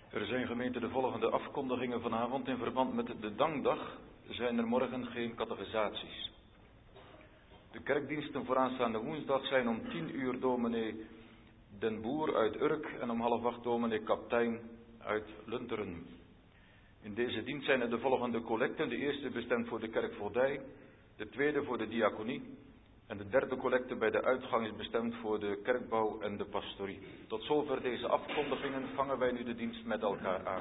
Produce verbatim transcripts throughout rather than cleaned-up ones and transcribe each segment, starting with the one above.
Er zijn gemeente de volgende afkondigingen vanavond. In verband met de dankdag zijn er morgen geen catechisaties. De kerkdiensten voor aanstaande woensdag zijn om tien uur dominee Den Boer uit Urk en om half acht dominee Kaptein uit Lunteren. In deze dienst zijn er de volgende collecten. De eerste bestemd voor de kerkvoogdij, de tweede voor de diaconie en de derde collecte bij de uitgang is bestemd voor de kerkbouw en de pastorie. Tot zover deze afkondigingen vangen wij nu de dienst met elkaar aan.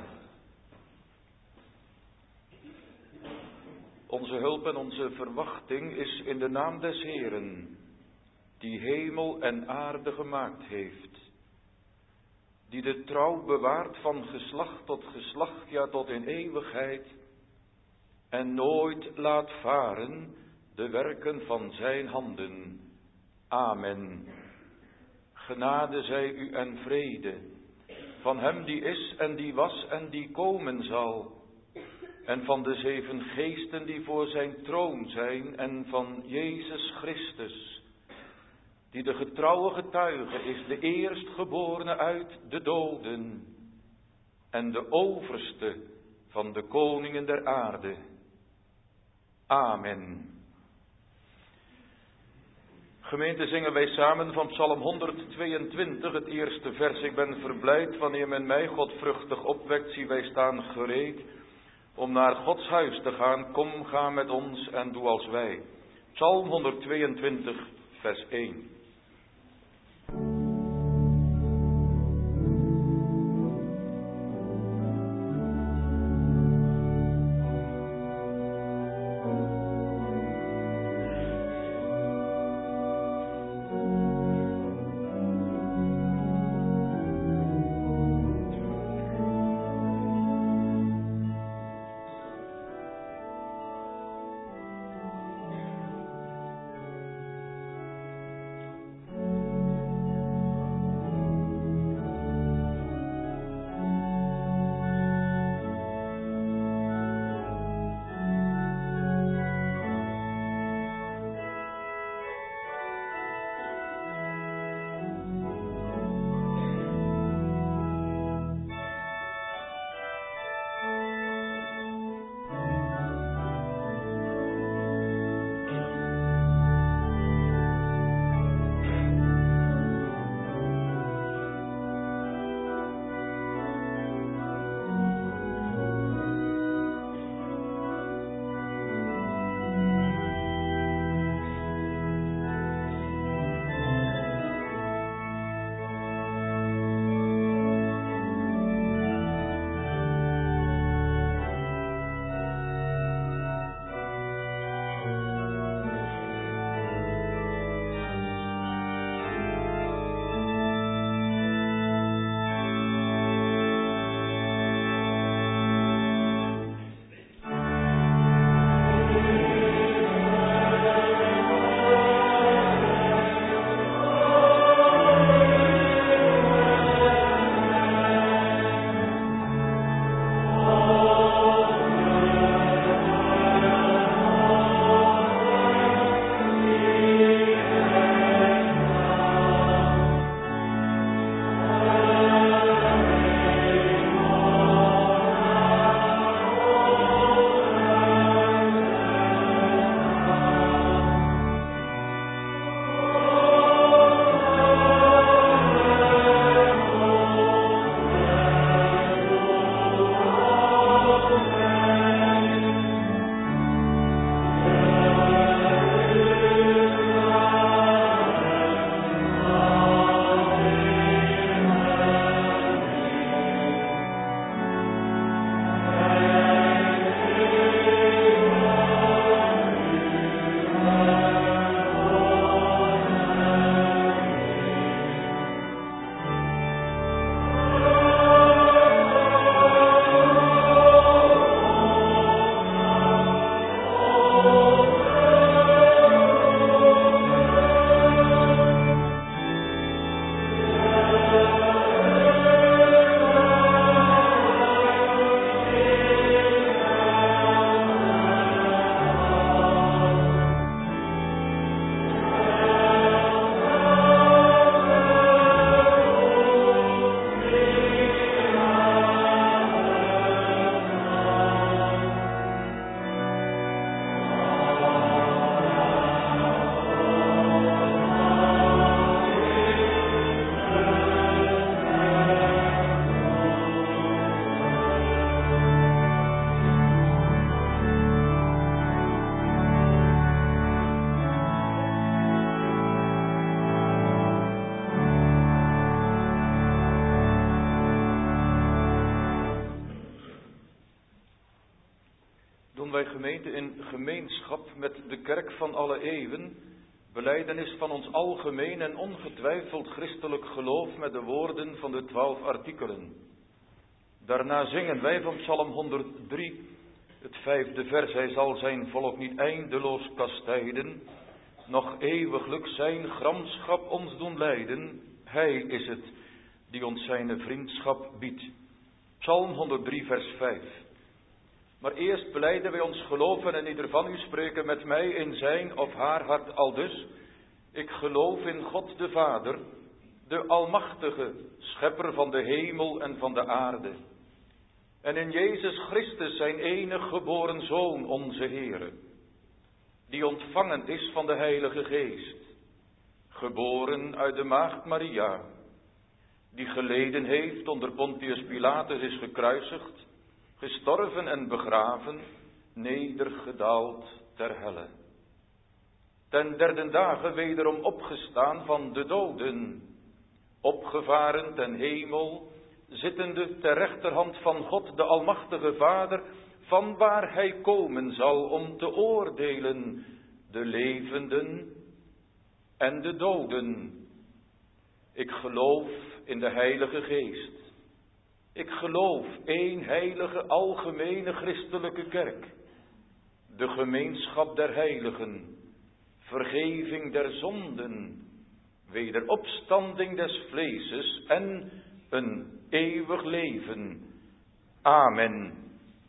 Onze hulp en onze verwachting is in de naam des Heeren, die hemel en aarde gemaakt heeft, die de trouw bewaart van geslacht tot geslacht, ja tot in eeuwigheid, en nooit laat varen de werken van zijn handen. Amen. Genade zij u en vrede, van hem die is en die was en die komen zal, en van de zeven geesten die voor zijn troon zijn, en van Jezus Christus, die de getrouwe getuige is, de eerstgeborene uit de doden, en de overste van de koningen der aarde. Amen. Gemeente, zingen wij samen van Psalm honderdtweeëntwintig, het eerste vers. Ik ben verblijd wanneer men mij godvruchtig opwekt, zie wij staan gereed om naar Gods huis te gaan. Kom, ga met ons en doe als wij. Psalm honderdtweeëntwintig, vers één. wij gemeente in gemeenschap met de kerk van alle eeuwen, belijdenis van ons algemeen en ongetwijfeld christelijk geloof met de woorden van de twaalf artikelen. Daarna zingen wij van Psalm honderddrie, het vijfde vers: hij zal zijn volk niet eindeloos kastijden, nog eeuwiglijk zijn gramschap ons doen lijden. Hij is het die ons zijn vriendschap biedt. Psalm honderddrie vers vijf. Maar eerst belijden wij ons geloven en ieder van u spreken met mij in zijn of haar hart aldus: ik geloof in God de Vader, de Almachtige, schepper van de hemel en van de aarde. En in Jezus Christus zijn enig geboren Zoon, onze Heere, die ontvangen is van de Heilige Geest, geboren uit de maagd Maria, die geleden heeft onder Pontius Pilatus, is gekruisigd, gestorven en begraven, nedergedaald ter helle. Ten derde dagen wederom opgestaan van de doden, opgevaren ten hemel, zittende ter rechterhand van God de Almachtige Vader, van waar hij komen zal om te oordelen de levenden en de doden. Ik geloof in de Heilige Geest. Ik geloof één heilige algemene christelijke kerk, de gemeenschap der heiligen, vergeving der zonden, wederopstanding des vleeses en een eeuwig leven. Amen.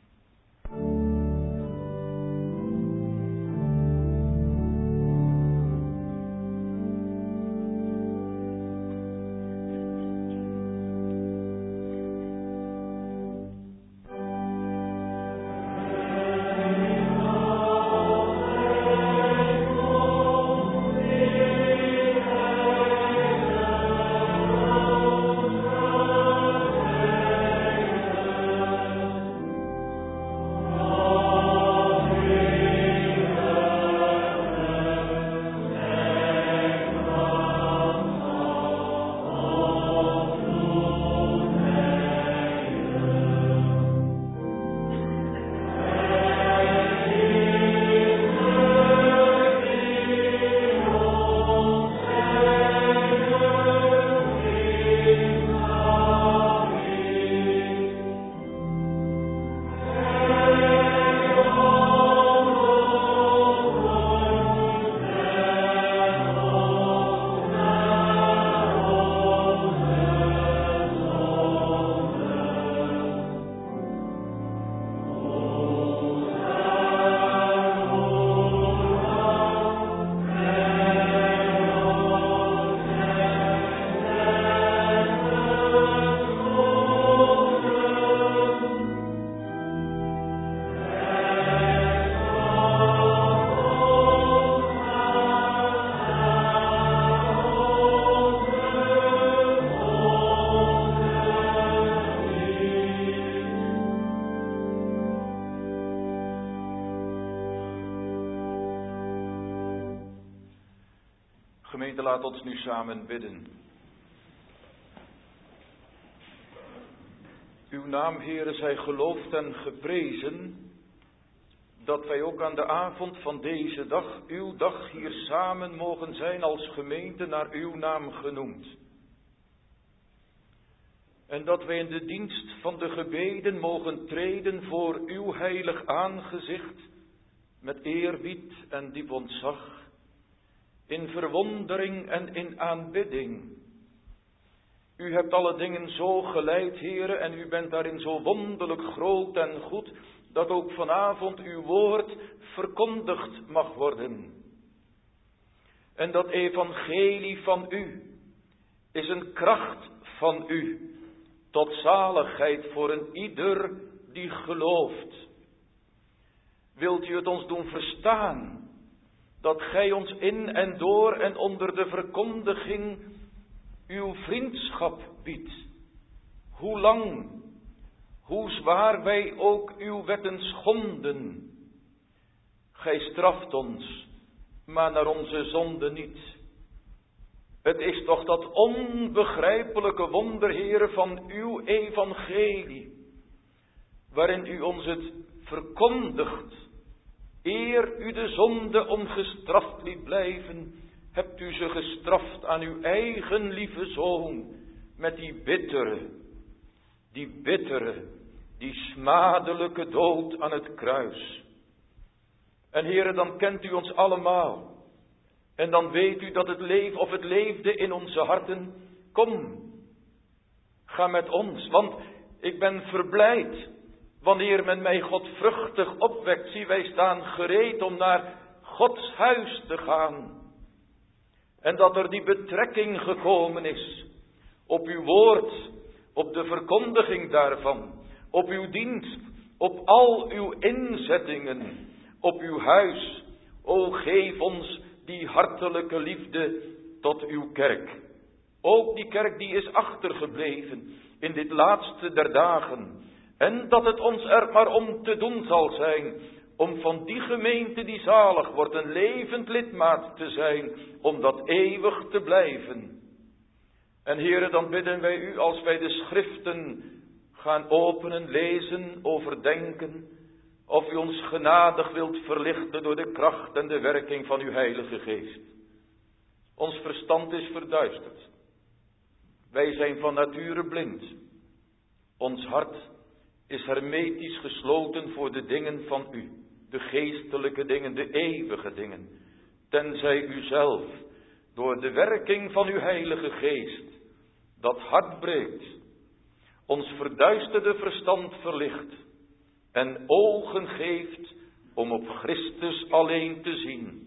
Gemeente, laat ons nu samen bidden. Uw naam, Heere, zij geloofd en geprezen, dat wij ook aan de avond van deze dag, uw dag, hier samen mogen zijn als gemeente naar uw naam genoemd. En dat wij in de dienst van de gebeden mogen treden voor uw heilig aangezicht, met eerbied en diep ontzag, in verwondering en in aanbidding. U hebt alle dingen zo geleid, Heere, en u bent daarin zo wonderlijk groot en goed, dat ook vanavond uw woord verkondigd mag worden. En dat evangelie van u is een kracht van u, tot zaligheid voor een ieder die gelooft. Wilt u het ons doen verstaan, dat gij ons in en door en onder de verkondiging uw vriendschap biedt, hoe lang, hoe zwaar wij ook uw wetten schonden. Gij straft ons, maar naar onze zonde niet. Het is toch dat onbegrijpelijke wonder, Heere, van uw evangelie, waarin u ons het verkondigt eer u de zonde ongestraft liet blijven, hebt u ze gestraft aan uw eigen lieve Zoon, met die bittere, die bittere, die smadelijke dood aan het kruis. En Heere, dan kent u ons allemaal. En dan weet u dat het leeft, of het leefde in onze harten. Kom, ga met ons, want ik ben verblijd. Wanneer men mij godvruchtig opwekt, zie wij staan gereed om naar Gods huis te gaan. En dat er die betrekking gekomen is op uw woord, op de verkondiging daarvan, op uw dienst, op al uw inzettingen, op uw huis. O, geef ons die hartelijke liefde tot uw kerk. Ook die kerk die is achtergebleven in dit laatste der dagen. En dat het ons er maar om te doen zal zijn, om van die gemeente die zalig wordt een levend lidmaat te zijn, om dat eeuwig te blijven. En Heere, dan bidden wij u, als wij de schriften gaan openen, lezen, overdenken, of u ons genadig wilt verlichten door de kracht en de werking van uw Heilige Geest. Ons verstand is verduisterd. Wij zijn van nature blind. Ons hart is hermetisch gesloten voor de dingen van u, de geestelijke dingen, de eeuwige dingen, tenzij u zelf door de werking van uw Heilige Geest dat hart breekt, ons verduisterde verstand verlicht en ogen geeft om op Christus alleen te zien.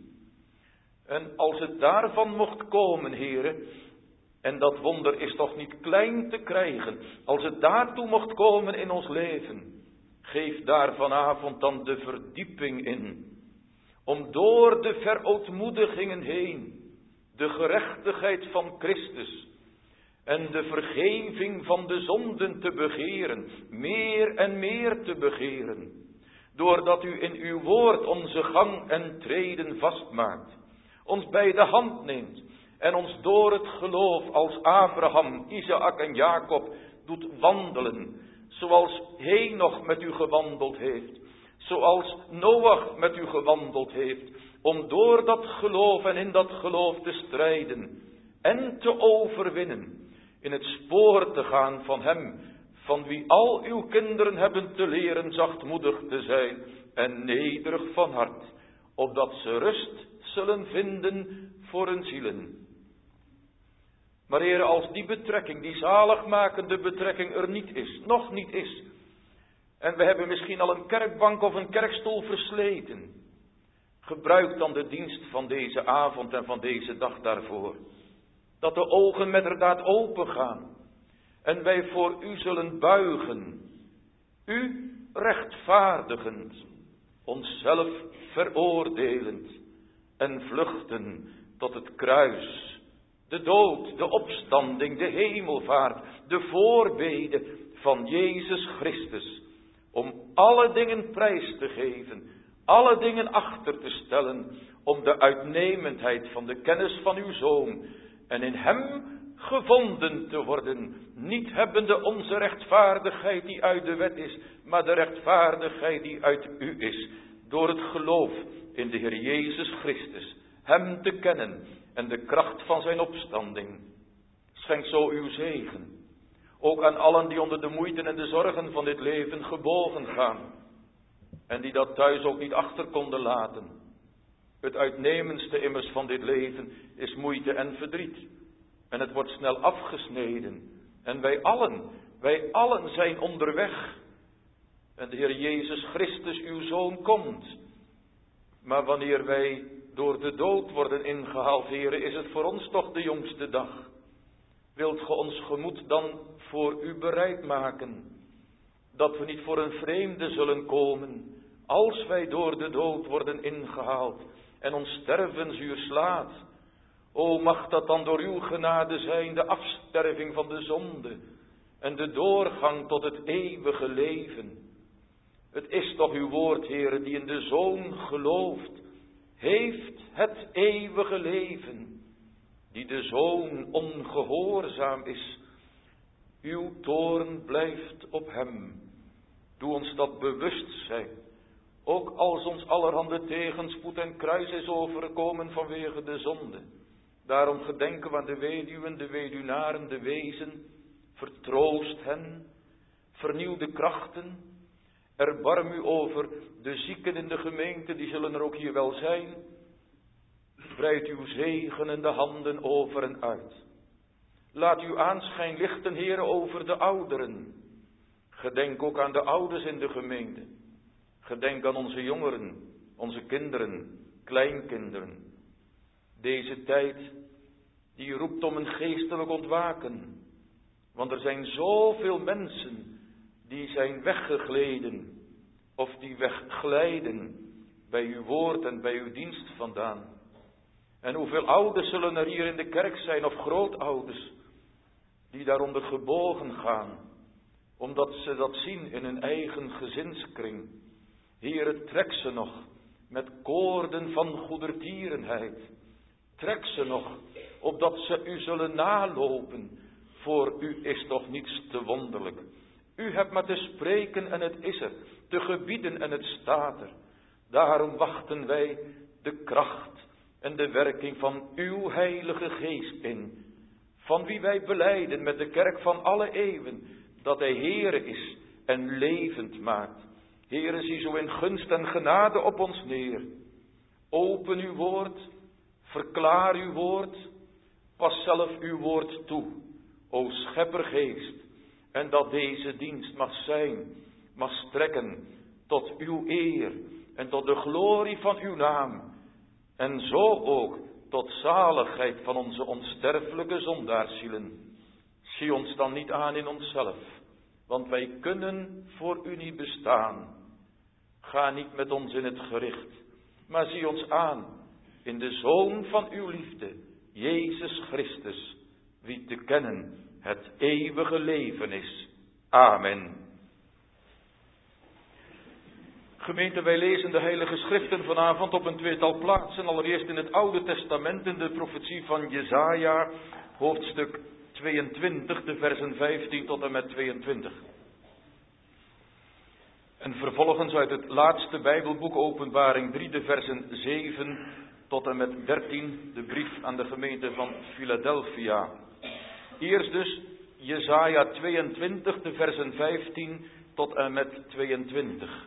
En als het daarvan mocht komen, Heere, en dat wonder is toch niet klein te krijgen, als het daartoe mocht komen in ons leven, geef daar vanavond dan de verdieping in, om door de verootmoedigingen heen, de gerechtigheid van Christus en de vergeving van de zonden te begeren, meer en meer te begeren, doordat u in uw woord onze gang en treden vastmaakt, ons bij de hand neemt en ons door het geloof als Abraham, Isaac en Jacob doet wandelen, zoals Henoch met u gewandeld heeft, zoals Noach met u gewandeld heeft, om door dat geloof en in dat geloof te strijden en te overwinnen, in het spoor te gaan van hem, van wie al uw kinderen hebben te leren zachtmoedig te zijn en nederig van hart, opdat ze rust zullen vinden voor hun zielen. Maar Heere, als die betrekking, die zaligmakende betrekking er niet is, nog niet is, en we hebben misschien al een kerkbank of een kerkstoel versleten, gebruik dan de dienst van deze avond en van deze dag daarvoor. Dat de ogen met inderdaad open gaan en wij voor u zullen buigen, u rechtvaardigend, onszelf veroordelend en vluchten tot het kruis, de dood, de opstanding, de hemelvaart, de voorbede van Jezus Christus, om alle dingen prijs te geven, alle dingen achter te stellen, om de uitnemendheid van de kennis van uw Zoon en in hem gevonden te worden, niet hebbende onze rechtvaardigheid die uit de wet is, maar de rechtvaardigheid die uit u is, door het geloof in de Heer Jezus Christus, hem te kennen en de kracht van zijn opstanding. Schenk zo uw zegen, ook aan allen die onder de moeite en de zorgen van dit leven gebogen gaan, en die dat thuis ook niet achter konden laten. Het uitnemendste immers van dit leven is moeite en verdriet. En het wordt snel afgesneden. En wij allen, wij allen zijn onderweg. En de Heer Jezus Christus, uw Zoon, komt. Maar wanneer wij door de dood worden ingehaald, Heere, is het voor ons toch de jongste dag. Wilt ge ons gemoed dan voor u bereid maken, dat we niet voor een vreemde zullen komen, als wij door de dood worden ingehaald en ons stervensuur slaat. O, mag dat dan door uw genade zijn, de afsterving van de zonde en de doorgang tot het eeuwige leven. Het is toch uw woord, Heere, die in de Zoon gelooft, heeft het eeuwige leven. Die de Zoon ongehoorzaam is, uw toorn blijft op hem. Doe ons dat bewust zijn. ook als ons allerhande tegenspoed en kruis is overkomen vanwege de zonde. Daarom gedenken we aan de weduwen, de weduwnaren, de wezen. Vertroost hen, vernieuw de krachten. Erbarm u over de zieken in de gemeente, die zullen er ook hier wel zijn. Breid uw zegenende handen over en uit. Laat uw aanschijn lichten, Heere, over de ouderen. Gedenk ook aan de ouders in de gemeente. Gedenk aan onze jongeren, onze kinderen, kleinkinderen. Deze tijd die roept om een geestelijk ontwaken. Want er zijn zoveel mensen die zijn weggegleden of die wegglijden bij uw woord en bij uw dienst vandaan. En hoeveel ouders zullen er hier in de kerk zijn of grootouders die daaronder gebogen gaan, omdat ze dat zien in hun eigen gezinskring. Heere, trek ze nog met koorden van goedertierenheid. Trek ze nog, opdat ze u zullen nalopen. Voor u is toch niets te wonderlijk. U hebt maar te spreken en het is er, te gebieden en het staat er. Daarom wachten wij de kracht en de werking van uw Heilige Geest in. Van wie wij belijden met de kerk van alle eeuwen, dat hij Heere is en levend maakt. Heere, zie zo in gunst en genade op ons neer. Open uw woord, verklaar uw woord, pas zelf uw woord toe, o Scheppergeest, en dat deze dienst mag zijn, mag strekken tot uw eer en tot de glorie van uw naam, en zo ook tot zaligheid van onze onsterfelijke zondaarzielen. Zie ons dan niet aan in onszelf, want wij kunnen voor u niet bestaan. Ga niet met ons in het gericht, maar zie ons aan in de Zoon van uw liefde, Jezus Christus, wie te kennen het eeuwige leven is. Amen. Gemeente, wij lezen de Heilige Schriften vanavond op een tweetal plaatsen. Allereerst in het Oude Testament, in de profetie van Jesaja, hoofdstuk tweeëntwintig, de versen vijftien tot en met tweeëntwintig. En vervolgens uit het laatste Bijbelboek, Openbaring drie, de versen zeven tot en met dertien, de brief aan de gemeente van Philadelphia. Eerst dus Jesaja tweeëntwintig, de versen vijftien tot en met tweeëntwintig.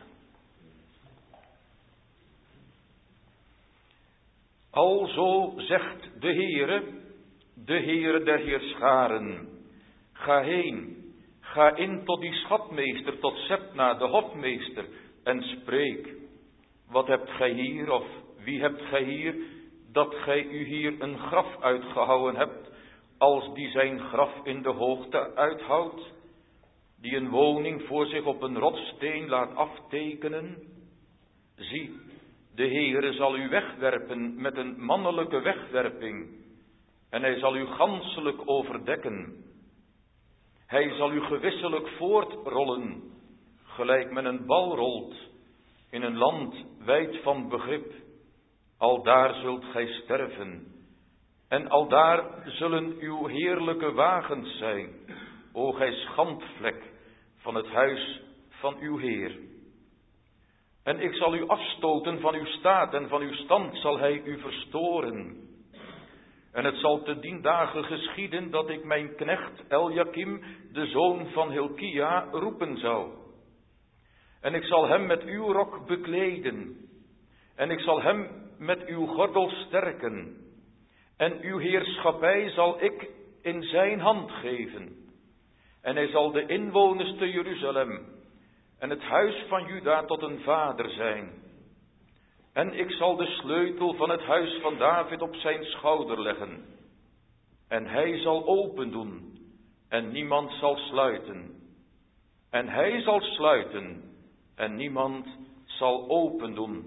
Alzo zegt de Heere, de Heere der Heerscharen, ga heen, ga in tot die schatmeester, tot Sebna, de hofmeester, en spreek. Wat hebt gij hier, of wie hebt gij hier, dat gij u hier een graf uitgehouwen hebt, als die zijn graf in de hoogte uithoudt, die een woning voor zich op een rotssteen laat aftekenen? Zie, de Heere zal u wegwerpen met een mannelijke wegwerping, en hij zal u ganselijk overdekken. Hij zal u gewisselijk voortrollen, gelijk men een bal rolt, in een land wijd van begrip. Aldaar zult gij sterven, en aldaar zullen uw heerlijke wagens zijn, o gij schandvlek van het huis van uw Heer. En ik zal u afstoten van uw staat, en van uw stand zal hij u verstoren. En het zal te dien dagen geschieden dat ik mijn knecht Eljakim, de zoon van Hilkia, roepen zou. En ik zal hem met uw rok bekleden, en ik zal hem met uw gordel sterken, en uw heerschappij zal ik in zijn hand geven. En hij zal de inwoners te Jeruzalem en het huis van Juda tot een vader zijn. En ik zal de sleutel van het huis van David op zijn schouder leggen. En hij zal open doen, en niemand zal sluiten. En hij zal sluiten, en niemand zal open doen.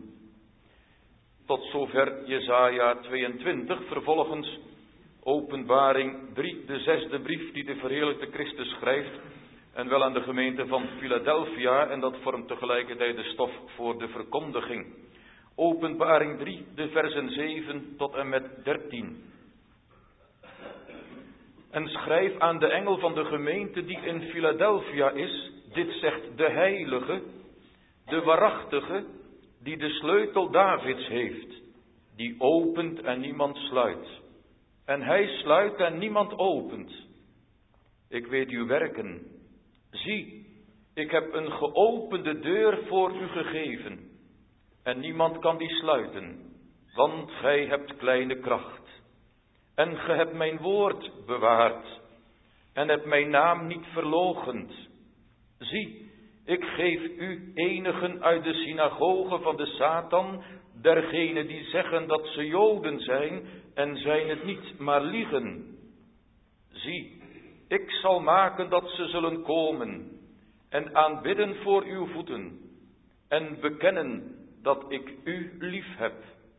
Tot zover Jesaja tweeëntwintig, vervolgens Openbaring drie, de zesde brief die de verheerlijkte Christus schrijft, en wel aan de gemeente van Philadelphia, en dat vormt tegelijkertijd de stof voor de verkondiging. Openbaring drie, de versen zeven tot en met dertien. En schrijf aan de engel van de gemeente die in Philadelphia is, dit zegt de heilige, de waarachtige, die de sleutel Davids heeft, die opent en niemand sluit. En hij sluit en niemand opent. Ik weet uw werken. Zie, ik heb een geopende deur voor u gegeven. En niemand kan die sluiten, want gij hebt kleine kracht. En ge hebt mijn woord bewaard en hebt mijn naam niet verloochend. Zie, ik geef u enigen uit de synagoge van de Satan, dergenen die zeggen dat ze Joden zijn en zijn het niet, maar liegen. Zie, ik zal maken dat ze zullen komen en aanbidden voor uw voeten en bekennen dat ik u lief heb.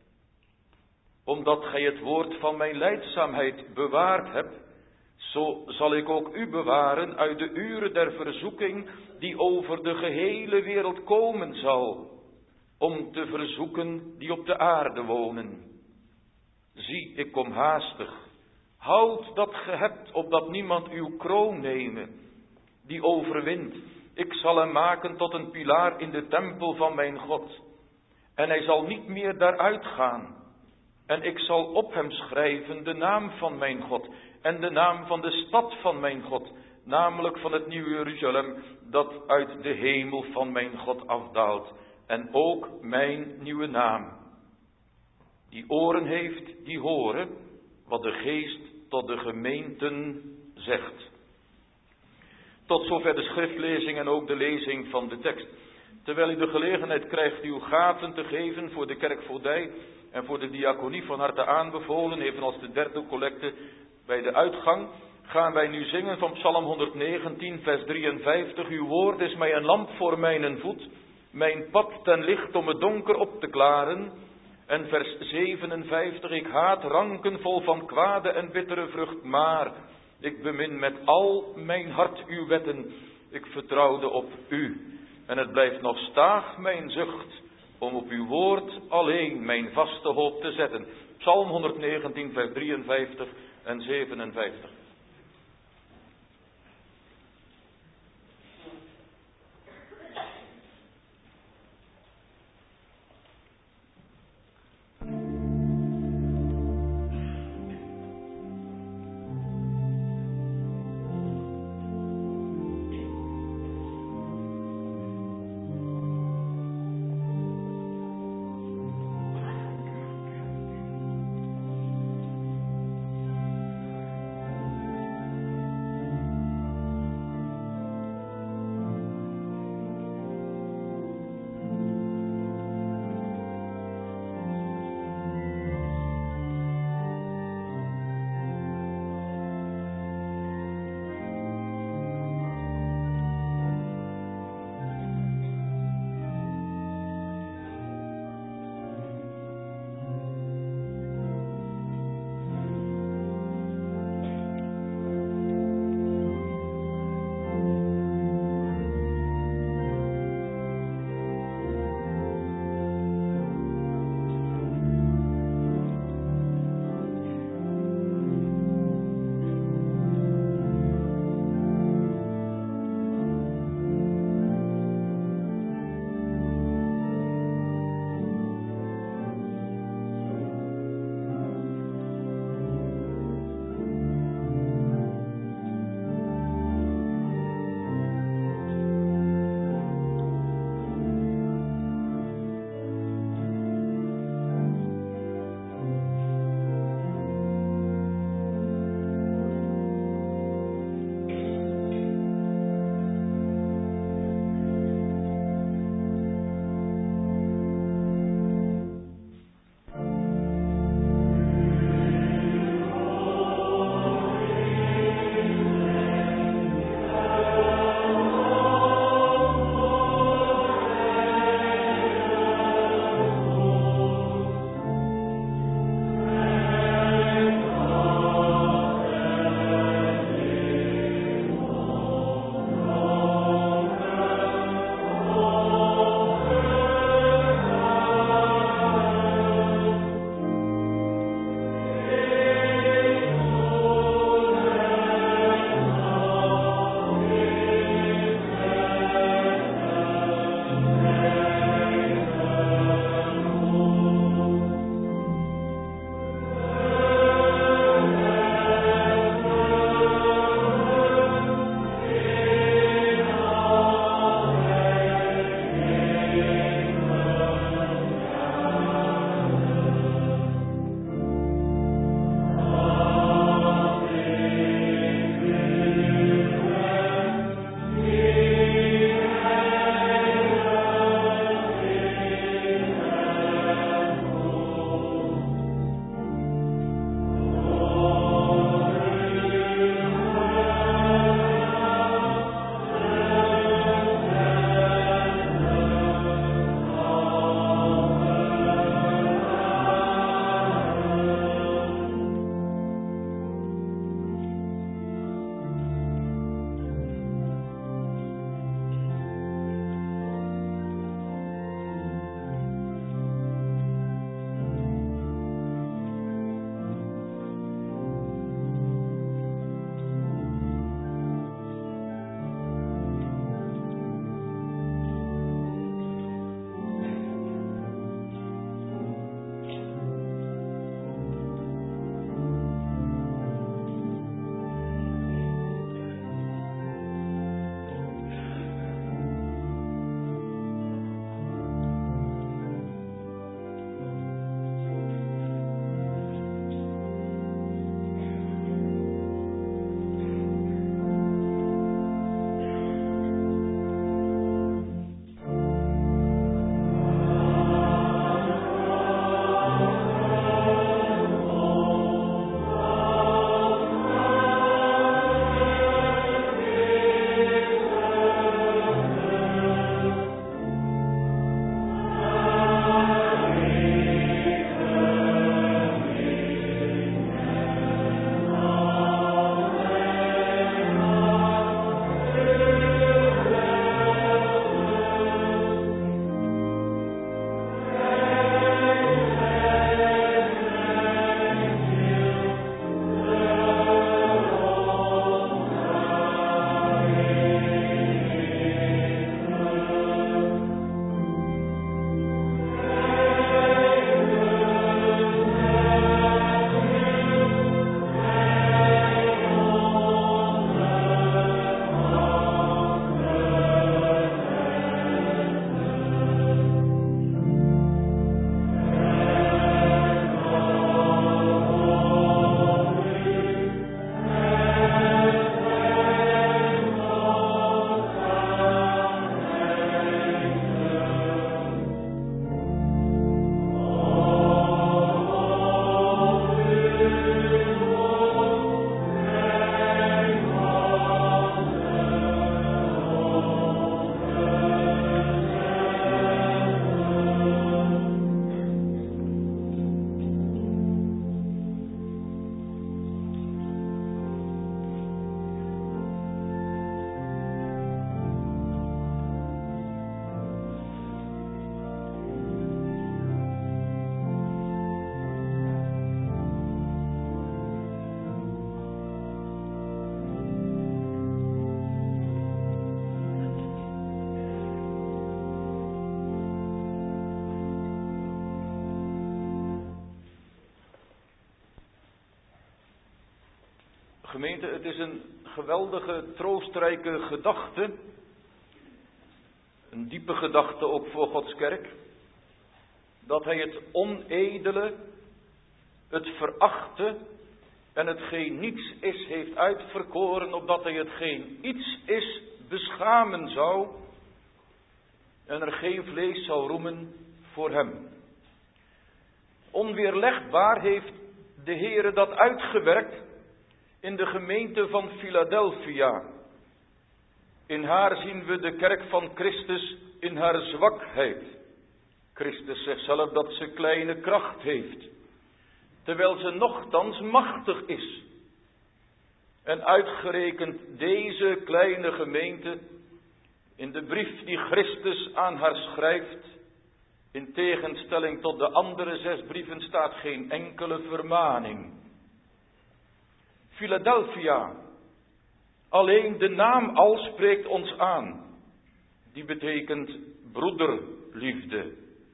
Omdat gij het woord van mijn lijdzaamheid bewaard hebt, zo zal ik ook u bewaren uit de uren der verzoeking die over de gehele wereld komen zal, om te verzoeken die op de aarde wonen. Zie, ik kom haastig. Houd dat ge hebt, opdat niemand uw kroon neme, die overwint. Ik zal hem maken tot een pilaar in de tempel van mijn God. En hij zal niet meer daaruit gaan. En ik zal op hem schrijven de naam van mijn God en de naam van de stad van mijn God, namelijk van het nieuwe Jeruzalem, dat uit de hemel van mijn God afdaalt. En ook mijn nieuwe naam. Die oren heeft, die horen wat de geest tot de gemeenten zegt. Tot zover de schriftlezing en ook de lezing van de tekst. Terwijl u de gelegenheid krijgt uw gaven te geven voor de kerkvoogdij en voor de diaconie, van harte aanbevolen, evenals de derde collecte bij de uitgang, gaan wij nu zingen van Psalm honderdnegentien, vers drieënvijftig. Uw woord is mij een lamp voor mijn voet, mijn pad ten licht om het donker op te klaren. En vers zevenenvijftig, ik haat ranken vol van kwade en bittere vrucht, maar ik bemin met al mijn hart uw wetten. Ik vertrouwde op u. En het blijft nog staag mijn zucht om op uw woord alleen mijn vaste hoop te zetten. Psalm honderdnegentien, vers drieënvijftig en zevenenvijftig. Gemeente, het is een geweldige, troostrijke gedachte. Een diepe gedachte ook voor Gods kerk. Dat hij het onedele, het verachte en hetgeen niets is heeft uitverkoren, opdat hij hetgeen iets is beschamen zou en er geen vlees zou roemen voor hem. Onweerlegbaar heeft de Heere dat uitgewerkt in de gemeente van Philadelphia. In haar zien we de kerk van Christus in haar zwakheid. Christus zegt zelf dat ze kleine kracht heeft, terwijl ze nochtans machtig is. En uitgerekend deze kleine gemeente, in de brief die Christus aan haar schrijft, in tegenstelling tot de andere zes brieven staat geen enkele vermaning. Philadelphia, alleen de naam al spreekt ons aan. Die betekent broederliefde.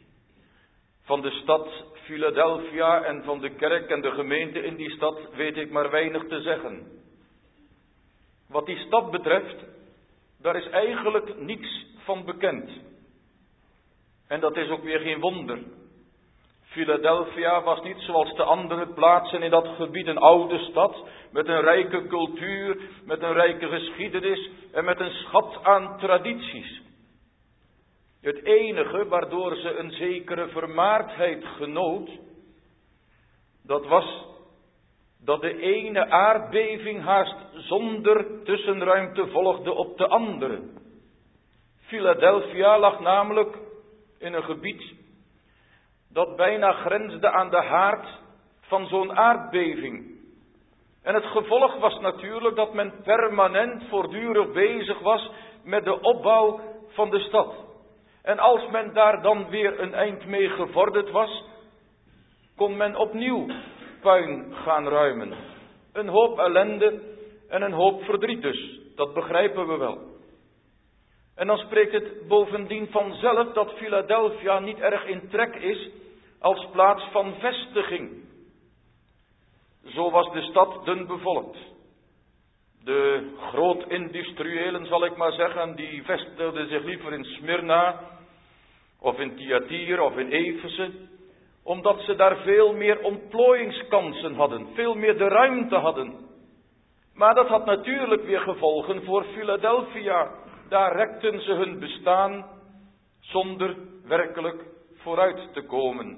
Van de stad Philadelphia en van de kerk en de gemeente in die stad weet ik maar weinig te zeggen. Wat die stad betreft, daar is eigenlijk niets van bekend. En dat is ook weer geen wonder. Philadelphia was niet zoals de andere plaatsen in dat gebied een oude stad, met een rijke cultuur, met een rijke geschiedenis en met een schat aan tradities. Het enige waardoor ze een zekere vermaardheid genoot, dat was dat de ene aardbeving haast zonder tussenruimte volgde op de andere. Philadelphia lag namelijk in een gebied dat bijna grensde aan de haard van zo'n aardbeving. En het gevolg was natuurlijk dat men permanent voortdurend bezig was met de opbouw van de stad. En als men daar dan weer een eind mee gevorderd was, kon men opnieuw puin gaan ruimen. Een hoop ellende en een hoop verdriet dus, dat begrijpen we wel. En dan spreekt het bovendien vanzelf dat Philadelphia niet erg in trek is als plaats van vestiging. Zo was de stad dun bevolkt. De grootindustriëlen, zal ik maar zeggen, die vestigden zich liever in Smyrna of in Thyatira of in Efeze, omdat ze daar veel meer ontplooiingskansen hadden, veel meer de ruimte hadden. Maar dat had natuurlijk weer gevolgen voor Philadelphia. Daar rekten ze hun bestaan zonder werkelijk vooruit te komen.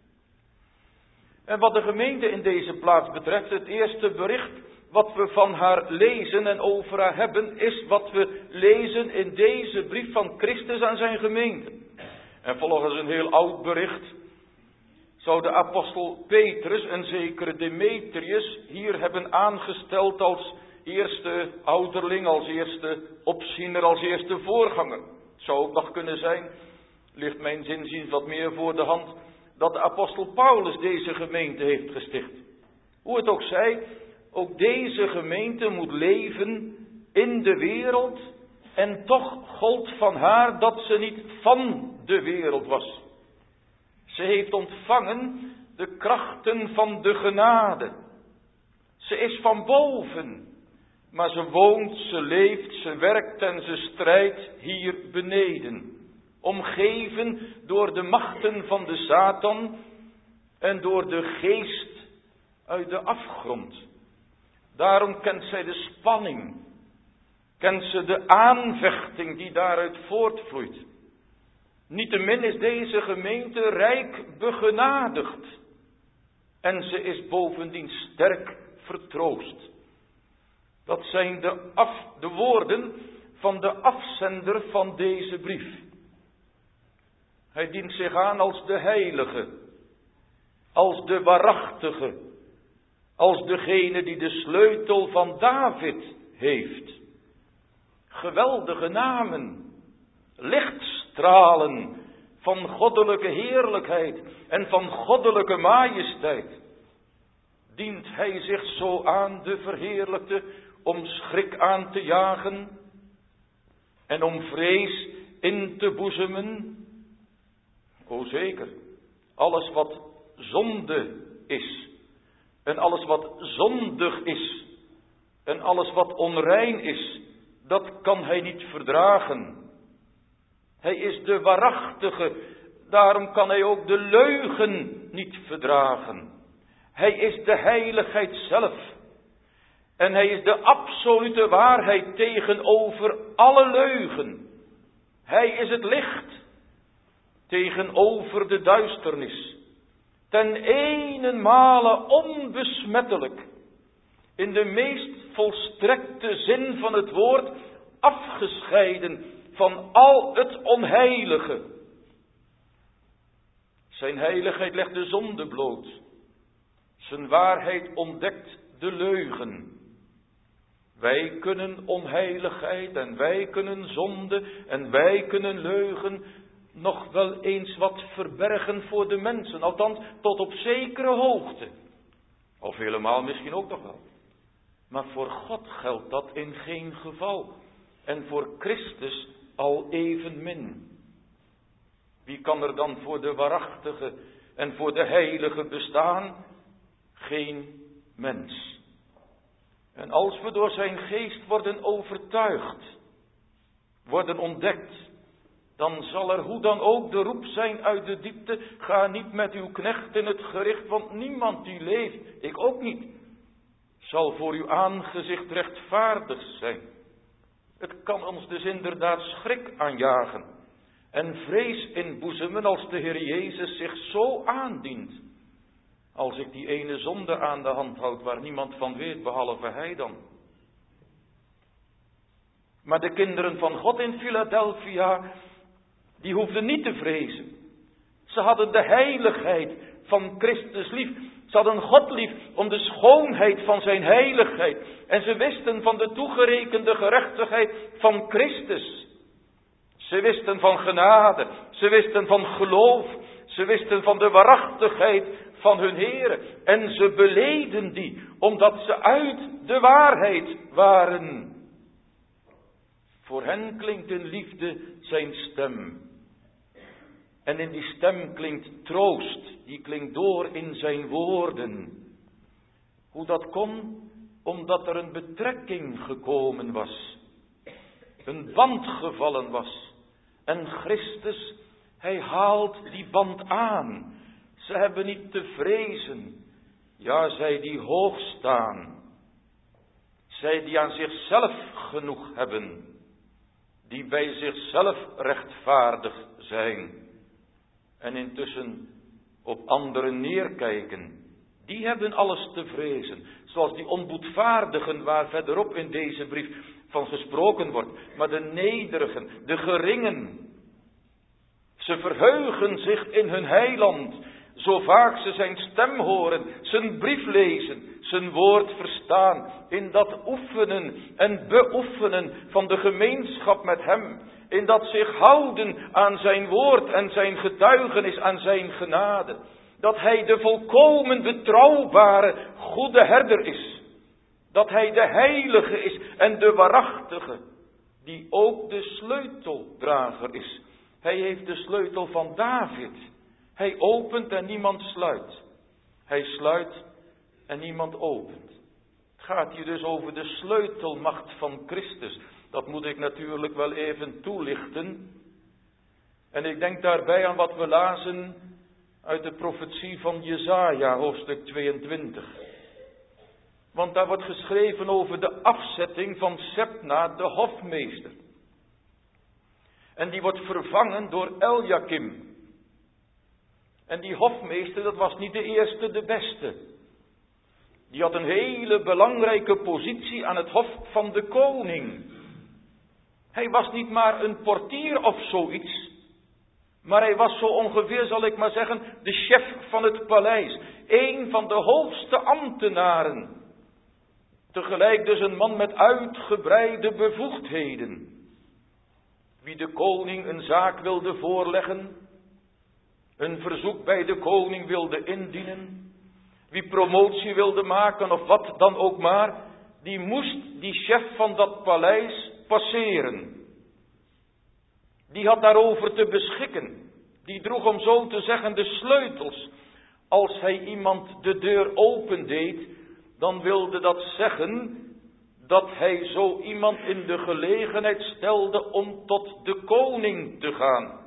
En wat de gemeente in deze plaats betreft, het eerste bericht wat we van haar lezen en over haar hebben, is wat we lezen in deze brief van Christus aan zijn gemeente. En volgens een heel oud bericht zou de apostel Petrus een zekere Demetrius hier hebben aangesteld als eerste ouderling, als eerste opziener, als eerste voorganger. Het zou ook nog kunnen zijn, ligt mijn zinziens wat meer voor de hand, dat de apostel Paulus deze gemeente heeft gesticht. Hoe het ook zij, ook deze gemeente moet leven in de wereld en toch gold van haar dat ze niet van de wereld was. Ze heeft ontvangen de krachten van de genade. Ze is van boven, maar ze woont, ze leeft, ze werkt en ze strijdt hier beneden. Omgeven door de machten van de Satan en door de geest uit de afgrond. Daarom kent zij de spanning, kent ze de aanvechting die daaruit voortvloeit. Niettemin is deze gemeente rijk begenadigd. En ze is bovendien sterk vertroost. Dat zijn de, af, de woorden van de afzender van deze brief. Hij dient zich aan als de heilige, als de waarachtige, als degene die de sleutel van David heeft. Geweldige namen, lichtstralen van goddelijke heerlijkheid en van goddelijke majesteit. Dient hij zich zo aan, de verheerlijkte, om schrik aan te jagen en om vrees in te boezemen? O zeker, alles wat zonde is en alles wat zondig is, En alles wat onrein is, dat kan hij niet verdragen. Hij is de waarachtige, daarom kan hij ook de leugen niet verdragen. Hij is de heiligheid zelf. En hij is de absolute waarheid tegenover alle leugen. Hij is het licht tegenover de duisternis. Ten eenenmale onbesmettelijk. In de meest volstrekte zin van het woord, afgescheiden van al het onheilige. Zijn heiligheid legt de zonde bloot. Zijn waarheid ontdekt de leugen. Wij kunnen onheiligheid en wij kunnen zonde en wij kunnen leugen nog wel eens wat verbergen voor de mensen. Althans tot op zekere hoogte. Of helemaal misschien ook nog wel. Maar voor God geldt dat in geen geval. En voor Christus al evenmin. Wie kan er dan voor de waarachtige en voor de heilige bestaan? Geen mens. En als we door zijn geest worden overtuigd, worden ontdekt, dan zal er hoe dan ook de roep zijn uit de diepte: ga niet met uw knecht in het gericht, want niemand die leeft, ik ook niet, zal voor uw aangezicht rechtvaardig zijn. Het kan ons dus inderdaad schrik aanjagen en vrees inboezemen als de Heer Jezus zich zo aandient. Als ik die ene zonde aan de hand houd waar niemand van weet behalve hij dan. Maar de kinderen van God in Philadelphia, die hoefden niet te vrezen. Ze hadden de heiligheid van Christus lief. Ze hadden God lief om de schoonheid van zijn heiligheid. En ze wisten van de toegerekende gerechtigheid van Christus. Ze wisten van genade. Ze wisten van geloof. Ze wisten van de waarachtigheid van hun Heere. En ze beleden die, omdat ze uit de waarheid waren. Voor hen klinkt in liefde zijn stem. En in die stem klinkt troost, die klinkt door in zijn woorden. Hoe dat kon? Omdat er een betrekking gekomen was. Een band gevallen was. En Christus, hij haalt die band aan. Ze hebben niet te vrezen. Ja, zij die hoog staan. Zij die aan zichzelf genoeg hebben. Die bij zichzelf rechtvaardig zijn. En intussen op anderen neerkijken. Die hebben alles te vrezen. Zoals die onboedvaardigen waar verderop in deze brief van gesproken wordt. Maar de nederigen, de geringen. Ze verheugen zich in hun heiland. Zo vaak ze zijn stem horen, zijn brief lezen, zijn woord verstaan. In dat oefenen en beoefenen van de gemeenschap met hem. In dat zich houden aan zijn woord en zijn getuigenis aan zijn genade. Dat hij de volkomen betrouwbare goede herder is. Dat hij de heilige is en de waarachtige. Die ook de sleuteldrager is. Hij heeft de sleutel van David. Hij opent en niemand sluit. Hij sluit en niemand opent. Het gaat hier dus over de sleutelmacht van Christus. Dat moet ik natuurlijk wel even toelichten. En ik denk daarbij aan wat we lazen uit de profetie van Jesaja, hoofdstuk tweeëntwintig. Want daar wordt geschreven over de afzetting van Sebna, de hofmeester. En die wordt vervangen door Eljakim. En die hofmeester, dat was niet de eerste, de beste. Die had een hele belangrijke positie aan het hof van de koning. Hij was niet maar een portier of zoiets. Maar hij was zo ongeveer, zal ik maar zeggen, de chef van het paleis. Een van de hoogste ambtenaren. Tegelijk dus een man met uitgebreide bevoegdheden. Wie de koning een zaak wilde voorleggen, een verzoek bij de koning wilde indienen, wie promotie wilde maken of wat dan ook maar, die moest die chef van dat paleis passeren. Die had daarover te beschikken. Die droeg om zo te zeggen de sleutels. Als hij iemand de deur opendeed, dan wilde dat zeggen dat hij zo iemand in de gelegenheid stelde om tot de koning te gaan.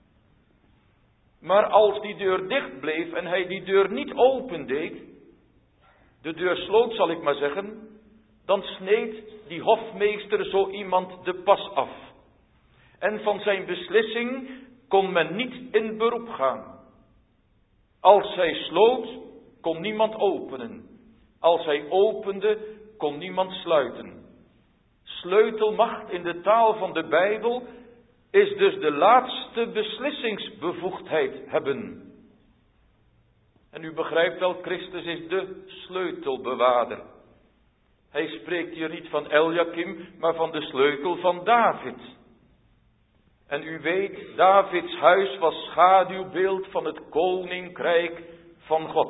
Maar als die deur dicht bleef en hij die deur niet opendeed, de deur sloot zal ik maar zeggen, dan sneed die hofmeester zo iemand de pas af. En van zijn beslissing kon men niet in beroep gaan. Als hij sloot, kon niemand openen. Als hij opende, kon niemand sluiten. Sleutelmacht in de taal van de Bijbel is dus de laatste beslissingsbevoegdheid hebben. En u begrijpt wel, Christus is de sleutelbewaarder. Hij spreekt hier niet van Eliakim, maar van de sleutel van David. En u weet, Davids huis was schaduwbeeld van het koninkrijk van God.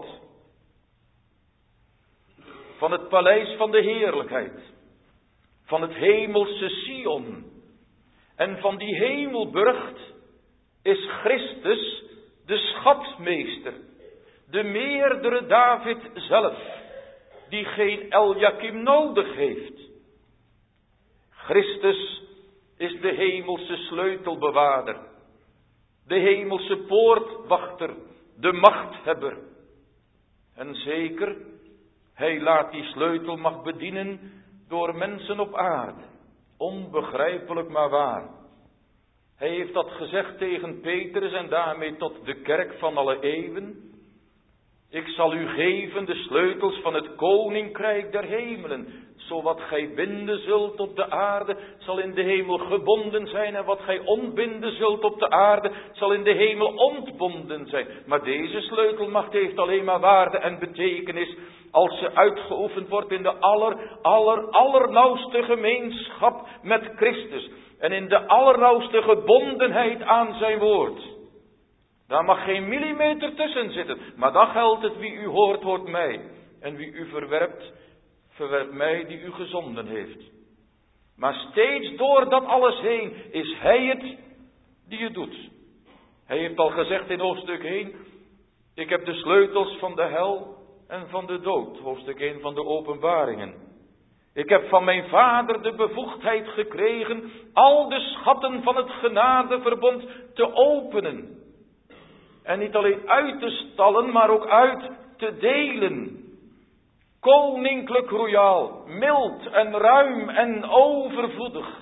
Van het paleis van de heerlijkheid. Van het hemelse Sion. En van die hemelburcht is Christus de schatmeester. De meerdere David zelf. Die geen Eliakim nodig heeft. Christus is de hemelse sleutelbewaarder. De hemelse poortwachter. De machthebber. En zeker, hij laat die sleutelmacht bedienen door mensen op aarde. Onbegrijpelijk maar waar. Hij heeft dat gezegd tegen Petrus en daarmee tot de kerk van alle eeuwen. Ik zal u geven de sleutels van het koninkrijk der hemelen. Zo wat gij binden zult op de aarde, zal in de hemel gebonden zijn. En wat gij ontbinden zult op de aarde, zal in de hemel ontbonden zijn. Maar deze sleutelmacht heeft alleen maar waarde en betekenis als ze uitgeoefend wordt in de aller, aller, allernauwste gemeenschap met Christus. En in de allernauwste gebondenheid aan zijn woord. Daar mag geen millimeter tussen zitten. Maar dan geldt het, wie u hoort, hoort mij. En wie u verwerpt, verwerpt mij die u gezonden heeft. Maar steeds door dat alles heen is hij het die het doet. Hij heeft al gezegd in hoofdstuk één. Ik heb de sleutels van de hel en van de dood. Hoofdstuk één van de openbaringen. Ik heb van mijn vader de bevoegdheid gekregen al de schatten van het genadeverbond te openen. En niet alleen uit te stallen, maar ook uit te delen. Koninklijk royaal, mild en ruim en overvloedig.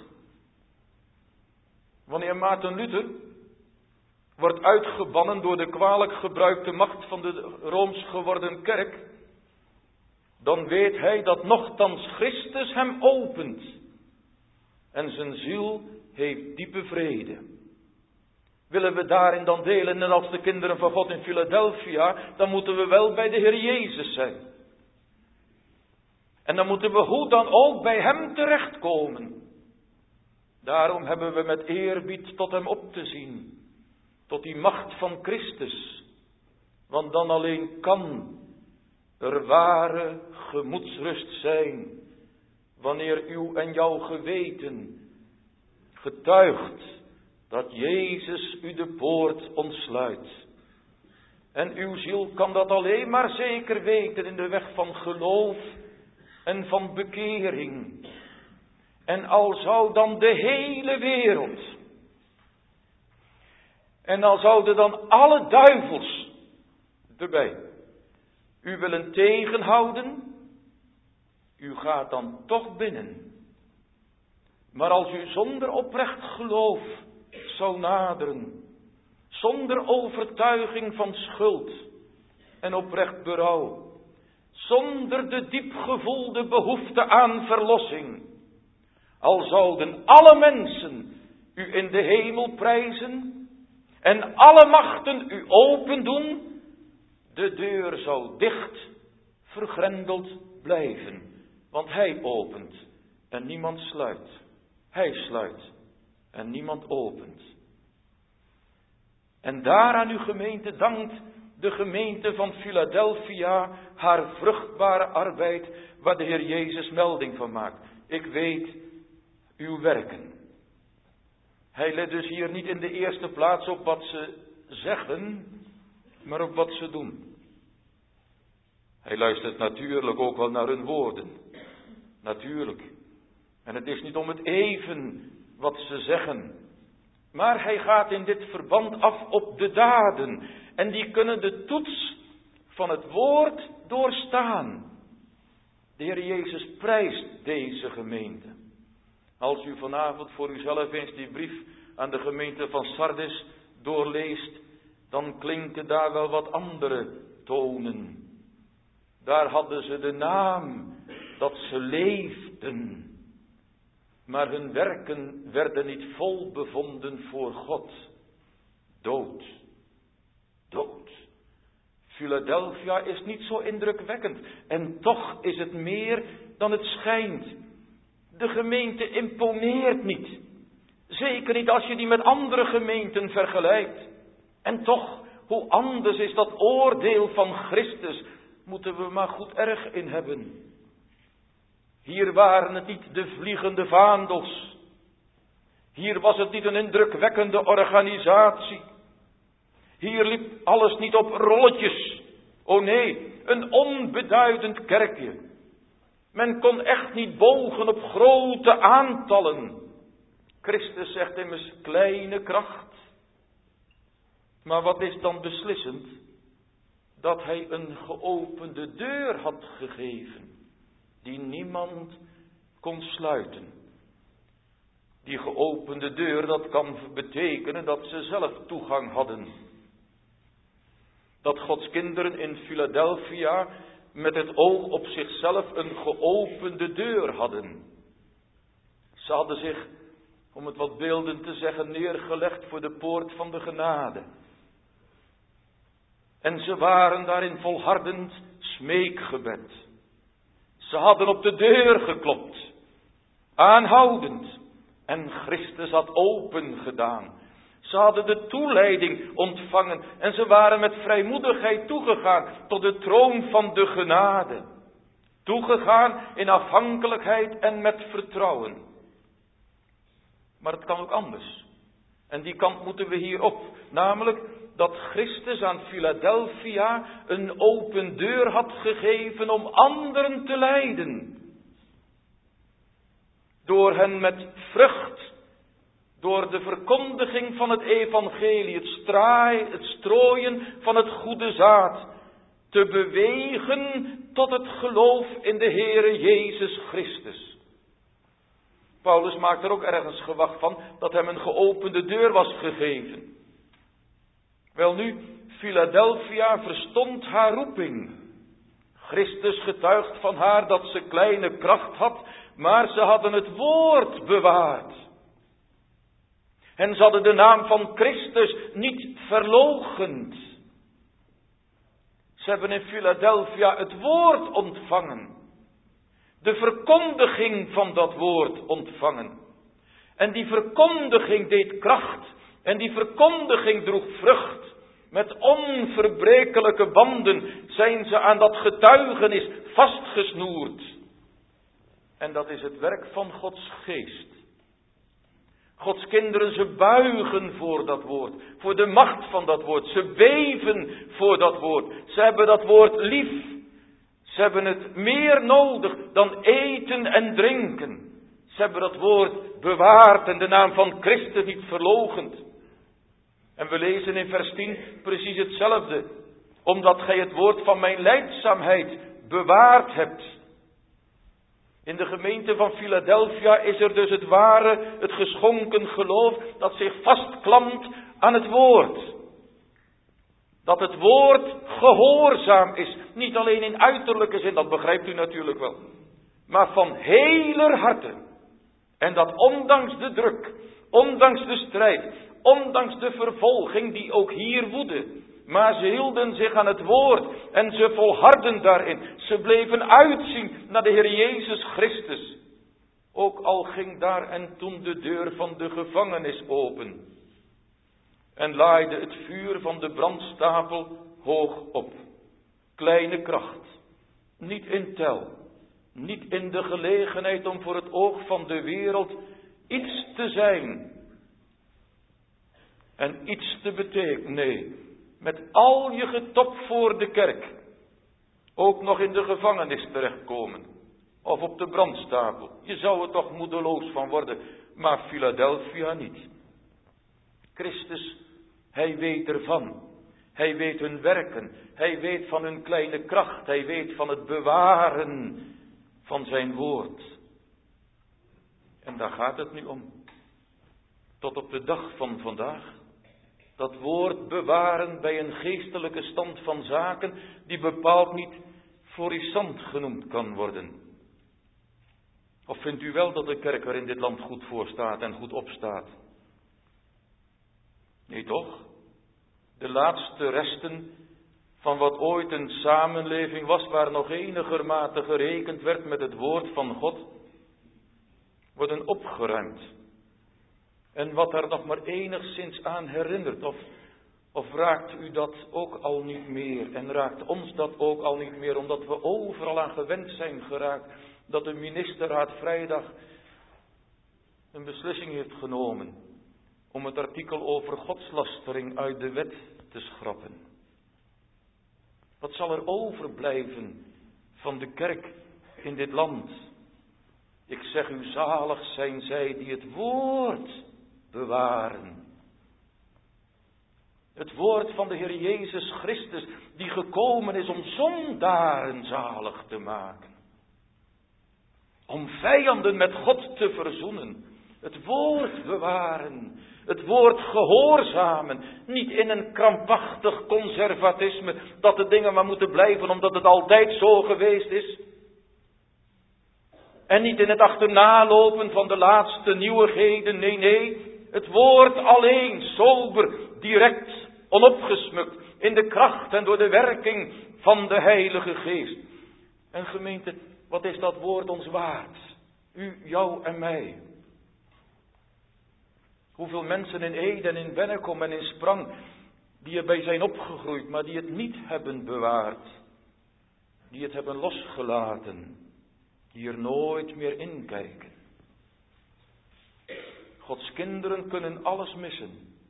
Wanneer Maarten Luther wordt uitgebannen door de kwalijk gebruikte macht van de Rooms geworden kerk, dan weet hij dat nochtans Christus hem opent. En zijn ziel heeft diepe vrede. Willen we daarin dan delen, net als de kinderen van God in Philadelphia, dan moeten we wel bij de Heer Jezus zijn. En dan moeten we hoe dan ook bij hem terechtkomen. Daarom hebben we met eerbied tot hem op te zien. Tot die macht van Christus. Want dan alleen kan er ware gemoedsrust zijn. Wanneer uw en jouw geweten getuigt dat Jezus u de poort ontsluit. En uw ziel kan dat alleen maar zeker weten in de weg van geloof en van bekering. En al zou dan de hele wereld, en al zouden dan alle duivels erbij u willen tegenhouden, u gaat dan toch binnen. Maar als u zonder oprecht geloof zou naderen, zonder overtuiging van schuld en oprecht berouw, zonder de diep gevoelde behoefte aan verlossing, al zouden alle mensen u in de hemel prijzen en alle machten u open doen, de deur zou dicht vergrendeld blijven, want hij opent en niemand sluit. Hij sluit en niemand opent. En daaraan uw gemeente dankt de gemeente van Philadelphia haar vruchtbare arbeid, waar de Heer Jezus melding van maakt. Ik weet uw werken. Hij let dus hier niet in de eerste plaats op wat ze zeggen, maar op wat ze doen. Hij luistert natuurlijk ook wel naar hun woorden. Natuurlijk. En het is niet om het even wat ze zeggen. Maar hij gaat in dit verband af op de daden. En die kunnen de toets van het woord doorstaan. De Heer Jezus prijst deze gemeente. Als u vanavond voor uzelf eens die brief aan de gemeente van Sardes doorleest, dan klinken daar wel wat andere tonen. Daar hadden ze de naam dat ze leefden. Maar hun werken werden niet vol bevonden voor God. Dood. Dood. Philadelphia is niet zo indrukwekkend. En toch is het meer dan het schijnt. De gemeente imponeert niet. Zeker niet als je die met andere gemeenten vergelijkt. En toch, hoe anders is dat oordeel van Christus. Moeten we maar goed erg in hebben. Hier waren het niet de vliegende vaandels. Hier was het niet een indrukwekkende organisatie. Hier liep alles niet op rolletjes. Oh nee, een onbeduidend kerkje. Men kon echt niet bogen op grote aantallen. Christus zegt immers kleine kracht. Maar wat is dan beslissend? Dat hij een geopende deur had gegeven. Die niemand kon sluiten. Die geopende deur, dat kan betekenen dat ze zelf toegang hadden. Dat Gods kinderen in Philadelphia met het oog op zichzelf een geopende deur hadden. Ze hadden zich, om het wat beeldend te zeggen, neergelegd voor de poort van de genade. En ze waren daarin volhardend smeekgebed. Ze hadden op de deur geklopt, aanhoudend, en Christus had open gedaan. Ze hadden de toeleiding ontvangen en ze waren met vrijmoedigheid toegegaan tot de troon van de genade. Toegegaan in afhankelijkheid en met vertrouwen. Maar het kan ook anders. En die kant moeten we hier op, namelijk dat Christus aan Philadelphia een open deur had gegeven om anderen te leiden. Door hen met vrucht, door de verkondiging van het evangelie, het, straai, het strooien van het goede zaad, te bewegen tot het geloof in de Heere Jezus Christus. Paulus maakt er ook ergens gewag van dat hem een geopende deur was gegeven. Welnu, Philadelphia verstond haar roeping. Christus getuigt van haar dat ze kleine kracht had, maar ze hadden het woord bewaard. En ze hadden de naam van Christus niet verloochend. Ze hebben in Philadelphia het woord ontvangen. De verkondiging van dat woord ontvangen. En die verkondiging deed kracht. En die verkondiging droeg vrucht. Met onverbrekelijke banden zijn ze aan dat getuigenis vastgesnoerd. En dat is het werk van Gods geest. Gods kinderen, ze buigen voor dat woord. Voor de macht van dat woord. Ze beven voor dat woord. Ze hebben dat woord lief. Ze hebben het meer nodig dan eten en drinken. Ze hebben dat woord bewaard en de naam van Christus niet verloochend. En we lezen in vers tien precies hetzelfde. Omdat gij het woord van mijn lijdzaamheid bewaard hebt. In de gemeente van Philadelphia is er dus het ware, het geschonken geloof dat zich vastklampt aan het woord. Dat het woord gehoorzaam is. Niet alleen in uiterlijke zin, dat begrijpt u natuurlijk wel. Maar van heler harte. En dat ondanks de druk, ondanks de strijd, ondanks de vervolging die ook hier woedde. Maar ze hielden zich aan het woord en ze volharden daarin. Ze bleven uitzien naar de Heer Jezus Christus. Ook al ging daar en toen de deur van de gevangenis open. En laaide het vuur van de brandstapel hoog op. Kleine kracht. Niet in tel. Niet in de gelegenheid om voor het oog van de wereld iets te zijn. En iets te betekenen. Nee. Met al je getop voor de kerk. Ook nog in de gevangenis terechtkomen. of op de brandstapel. Je zou er toch moedeloos van worden, maar Philadelphia niet. Christus, hij weet ervan. Hij weet hun werken. Hij weet van hun kleine kracht. Hij weet van het bewaren van zijn woord. En daar gaat het nu om. Tot op de dag van vandaag. Dat woord bewaren bij een geestelijke stand van zaken die bepaald niet florissant genoemd kan worden. Of vindt u wel dat de kerk er in dit land goed voor staat en goed opstaat? Nee toch? De laatste resten van wat ooit een samenleving was waar nog enigermate gerekend werd met het woord van God, worden opgeruimd. En wat er nog maar enigszins aan herinnert, of, of raakt u dat ook al niet meer en raakt ons dat ook al niet meer, omdat we overal aan gewend zijn geraakt dat de ministerraad vrijdag een beslissing heeft genomen om het artikel over godslastering uit de wet te schrappen. Wat zal er overblijven van de kerk in dit land? Ik zeg u, zalig zijn zij die het woord bewaren. Het woord van de Heer Jezus Christus, die gekomen is om zondaren zalig te maken. Om vijanden met God te verzoenen. Het woord bewaren. Het woord gehoorzamen. Niet in een krampachtig conservatisme, dat de dingen maar moeten blijven omdat het altijd zo geweest is. En niet in het achterna-lopen van de laatste nieuwigheden. Nee, nee. Het woord alleen, sober, direct, onopgesmukt. In de kracht en door de werking van de Heilige Geest. En gemeente, wat is dat woord ons waard? U, jou en mij. Hoeveel mensen in Ede en in Bennekom en in Sprang, die erbij zijn opgegroeid, maar die het niet hebben bewaard. Die het hebben losgelaten. Die er nooit meer inkijken. Gods kinderen kunnen alles missen.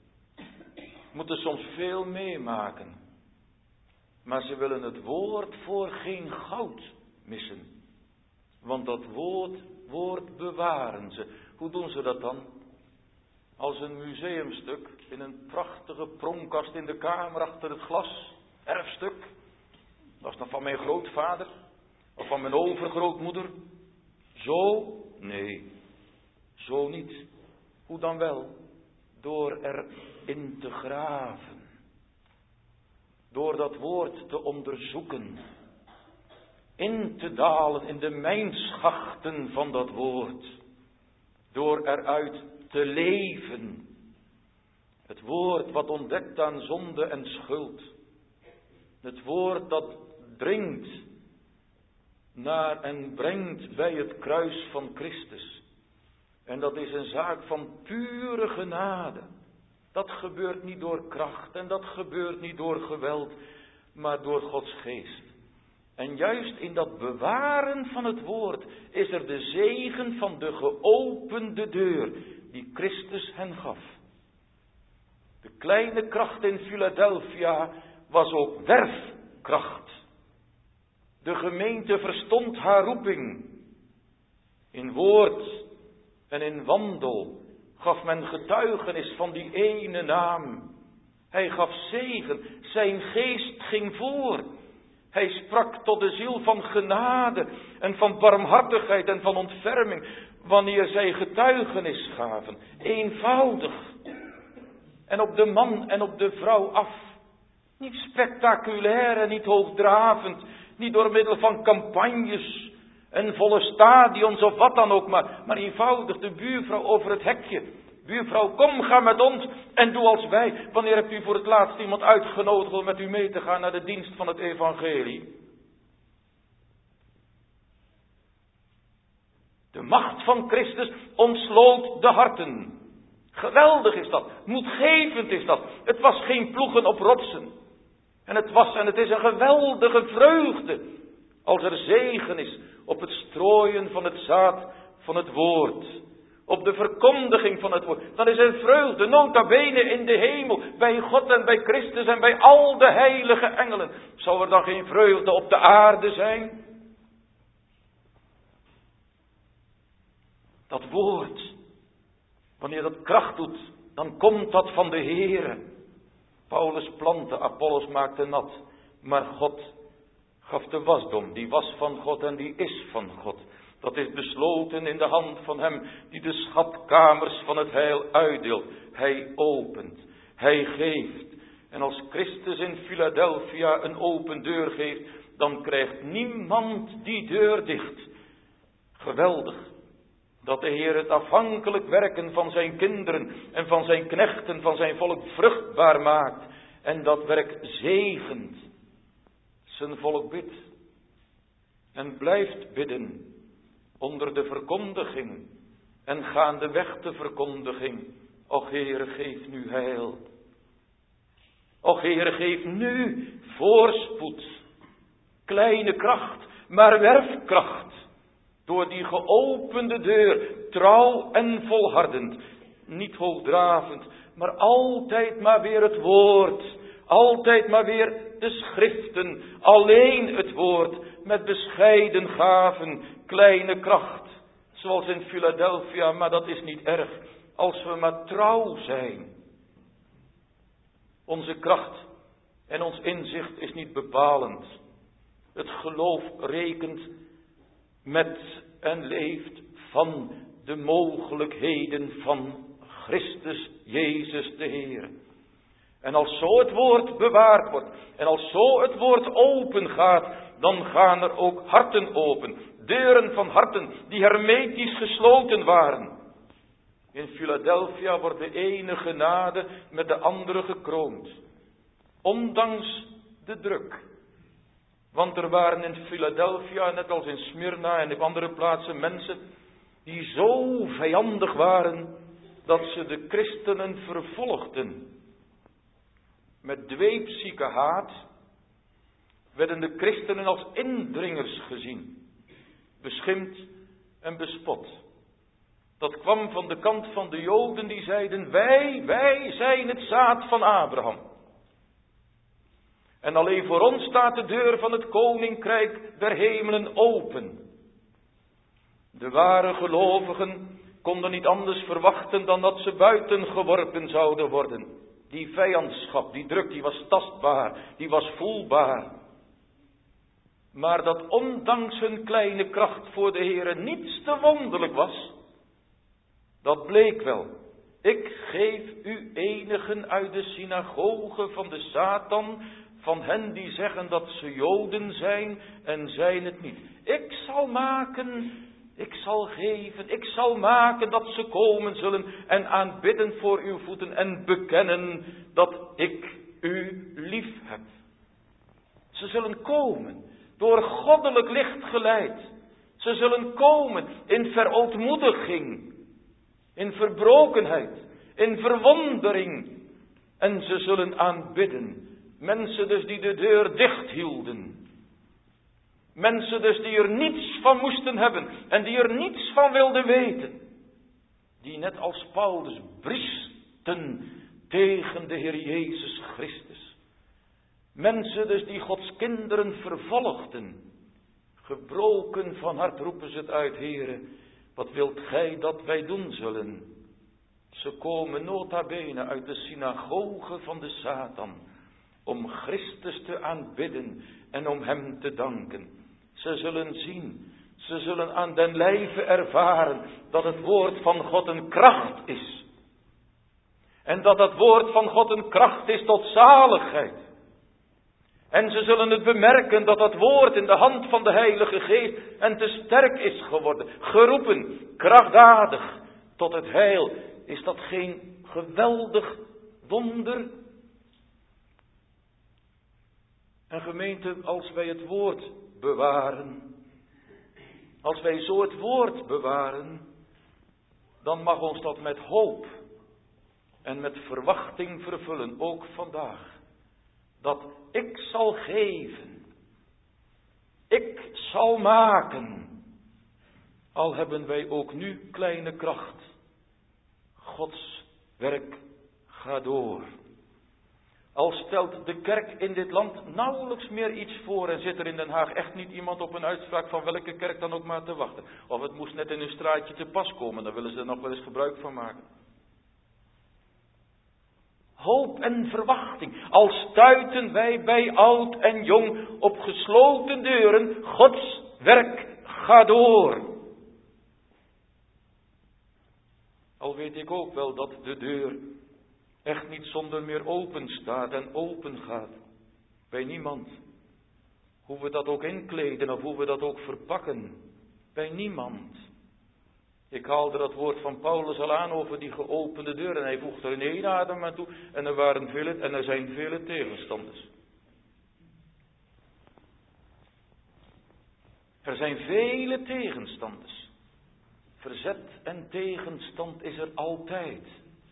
Moeten soms veel meemaken. Maar ze willen het woord voor geen goud missen. Want dat woord, woord bewaren ze. Hoe doen ze dat dan? Als een museumstuk in een prachtige pronkkast in de kamer achter het glas. Erfstuk. Dat is nog van mijn grootvader. Of van mijn overgrootmoeder. Zo? Nee. Zo niet. Hoe dan wel? Door erin te graven. Door dat woord te onderzoeken. In te dalen in de mijnschachten van dat woord. Door eruit te leven. Het woord wat ontdekt aan zonde en schuld. Het woord dat dringt naar en brengt bij het kruis van Christus. En dat is een zaak van pure genade. Dat gebeurt niet door kracht en dat gebeurt niet door geweld, maar door Gods geest. En juist in dat bewaren van het woord is er de zegen van de geopende deur die Christus hen gaf. De kleine kracht in Philadelphia was ook werfkracht. De gemeente verstond haar roeping. In woord en in wandel gaf men getuigenis van die ene naam. Hij gaf zegen, zijn geest ging voor. Hij sprak tot de ziel van genade en van barmhartigheid en van ontferming, wanneer zij getuigenis gaven. Eenvoudig. En op de man en op de vrouw af. Niet spectaculair en niet hoogdravend. Niet door middel van campagnes en volle stadions of wat dan ook. Maar, maar eenvoudig de buurvrouw over het hekje. Buurvrouw, kom, ga met ons en doe als wij. Wanneer hebt u voor het laatst iemand uitgenodigd om met u mee te gaan naar de dienst van het evangelie? De macht van Christus ontsloot de harten. Geweldig is dat. Moedgevend is dat. Het was geen ploegen op rotsen. En het was en het is een geweldige vreugde. Als er zegen is op het strooien van het zaad van het woord. Op de verkondiging van het woord. Dan is er vreugde, nota bene in de hemel. Bij God en bij Christus en bij al de heilige engelen. Zou er dan geen vreugde op de aarde zijn? Dat woord, wanneer dat kracht doet, dan komt dat van de Heere. Paulus plantte, Apollos maakte nat. Maar God gaf de wasdom. Die was van God en die is van God. Dat is besloten in de hand van hem die de schatkamers van het heil uitdeelt. Hij opent. Hij geeft. En als Christus in Philadelphia een open deur geeft, dan krijgt niemand die deur dicht. Geweldig. Dat de Heer het afhankelijk werken van zijn kinderen en van zijn knechten, van zijn volk vruchtbaar maakt. En dat werk zegent. Zijn volk bidt. En blijft bidden. Onder de verkondiging. En gaandeweg de verkondiging. Och Heere, geef nu heil. Och Heere, geef nu voorspoed. Kleine kracht, maar werfkracht. Door die geopende deur, trouw en volhardend. Niet hoogdravend, maar altijd maar weer het woord. Altijd maar weer de schriften. Alleen het woord, met bescheiden gaven, kleine kracht. Zoals in Philadelphia, maar dat is niet erg. Als we maar trouw zijn. Onze kracht en ons inzicht is niet bepalend. Het geloof rekent met en leeft van de mogelijkheden van Christus Jezus de Heer. En als zo het woord bewaard wordt en als zo het woord open gaat, dan gaan er ook harten open. Deuren van harten die hermetisch gesloten waren. In Philadelphia wordt de ene genade met de andere gekroond. Ondanks de druk. Want er waren in Philadelphia, net als in Smyrna en op andere plaatsen, mensen die zo vijandig waren dat ze de christenen vervolgden. Met dweepzieke haat werden de christenen als indringers gezien, beschimpt en bespot. Dat kwam van de kant van de Joden die zeiden, wij, wij zijn het zaad van Abraham. En alleen voor ons staat de deur van het koninkrijk der hemelen open. De ware gelovigen konden niet anders verwachten dan dat ze buiten geworpen zouden worden. Die vijandschap, die druk, die was tastbaar, die was voelbaar. Maar dat ondanks hun kleine kracht voor de Heere niets te wonderlijk was, dat bleek wel. Ik geef u enigen uit de synagoge van de Satan, van hen die zeggen dat ze Joden zijn en zijn het niet. Ik zal maken, ik zal geven, ik zal maken dat ze komen zullen en aanbidden voor uw voeten en bekennen dat ik u lief heb. Ze zullen komen, door goddelijk licht geleid. Ze zullen komen in verootmoediging, in verbrokenheid, in verwondering. En ze zullen aanbidden. Mensen dus die de deur dicht hielden. Mensen dus die er niets van moesten hebben en die er niets van wilden weten. Die net als Paulus briesten tegen de Heer Jezus Christus. Mensen dus die Gods kinderen vervolgden. Gebroken van hart roepen ze het uit, Heere, wat wilt gij dat wij doen zullen? Ze komen nota bene uit de synagoge van de Satan. Om Christus te aanbidden en om hem te danken. Ze zullen zien, ze zullen aan den lijve ervaren dat het woord van God een kracht is. En dat het woord van God een kracht is tot zaligheid. En ze zullen het bemerken dat dat woord in de hand van de Heilige Geest en te sterk is geworden. Geroepen, krachtdadig tot het heil. Is dat geen geweldig wonder? En gemeente, als wij het woord bewaren, als wij zo het woord bewaren, dan mag ons dat met hoop en met verwachting vervullen, ook vandaag. Dat ik zal geven, ik zal maken, al hebben wij ook nu kleine kracht. Gods werk gaat door. Al stelt de kerk in dit land nauwelijks meer iets voor en zit er in Den Haag echt niet iemand op een uitspraak van welke kerk dan ook maar te wachten. Of het moest net in een straatje te pas komen, daar willen ze er nog wel eens gebruik van maken. Hoop en verwachting, al stuiten wij bij oud en jong op gesloten deuren, Gods werk gaat door. Al weet ik ook wel dat de deur echt niet zonder meer open staat en open gaat. Bij niemand. Hoe we dat ook inkleden of hoe we dat ook verpakken. Bij niemand. Ik haalde dat woord van Paulus al aan over die geopende deur. En hij voegt er in één adem aan toe. En er waren vele, en er zijn vele tegenstanders. Er zijn vele tegenstanders. Verzet en tegenstand is er altijd.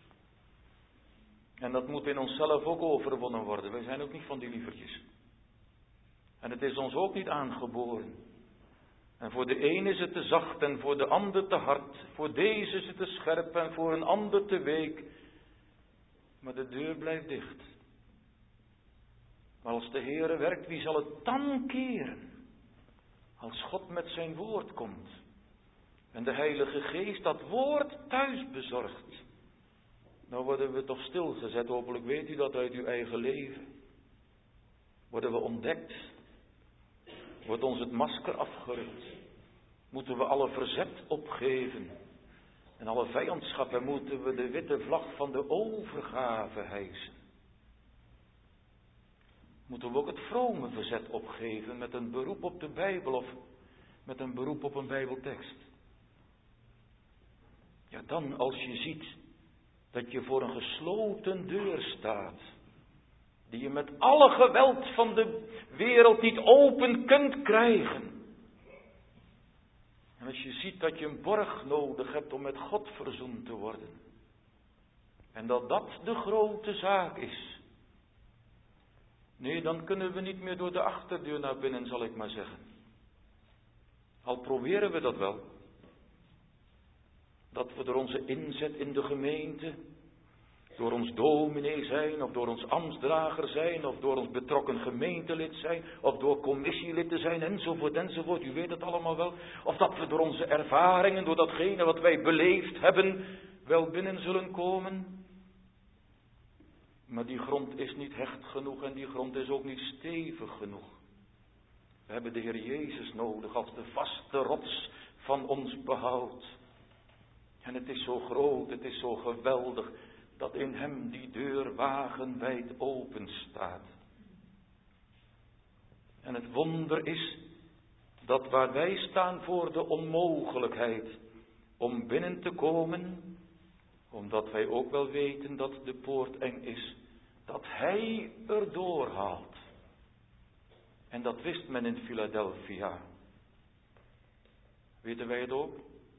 En dat moet in onszelf ook overwonnen worden. Wij zijn ook niet van die lievertjes. En het is ons ook niet aangeboren. En voor de een is het te zacht en voor de ander te hard. Voor deze is het te scherp en voor een ander te week. Maar de deur blijft dicht. Maar als de Heere werkt, wie zal het dan keren? Als God met zijn woord komt. En de Heilige Geest dat woord thuis bezorgt. Nou worden we toch stilgezet, hopelijk weet u dat uit uw eigen leven. Worden we ontdekt. Wordt ons het masker afgerukt. Moeten we alle verzet opgeven. En alle vijandschap en moeten we de witte vlag van de overgave hijsen. Moeten we ook het vrome verzet opgeven met een beroep op de Bijbel of met een beroep op een Bijbeltekst. Ja, dan als je ziet dat je voor een gesloten deur staat, die je met alle geweld van de wereld niet open kunt krijgen. En als je ziet dat je een borg nodig hebt om met God verzoend te worden. En dat dat de grote zaak is. Nee, dan kunnen we niet meer door de achterdeur naar binnen, zal ik maar zeggen. Al proberen we dat wel. Dat we door onze inzet in de gemeente, door ons dominee zijn, of door ons ambtsdrager zijn, of door ons betrokken gemeentelid zijn, of door commissielid te zijn, enzovoort, enzovoort. U weet het allemaal wel. Of dat we door onze ervaringen, door datgene wat wij beleefd hebben, wel binnen zullen komen. Maar die grond is niet hecht genoeg en die grond is ook niet stevig genoeg. We hebben de Heer Jezus nodig als de vaste rots van ons behoud. En het is zo groot, het is zo geweldig, dat in hem die deur wagenwijd open staat. En het wonder is, dat waar wij staan voor de onmogelijkheid om binnen te komen, omdat wij ook wel weten dat de poort eng is, dat hij erdoor haalt. En dat wist men in Philadelphia. Weten wij het ook?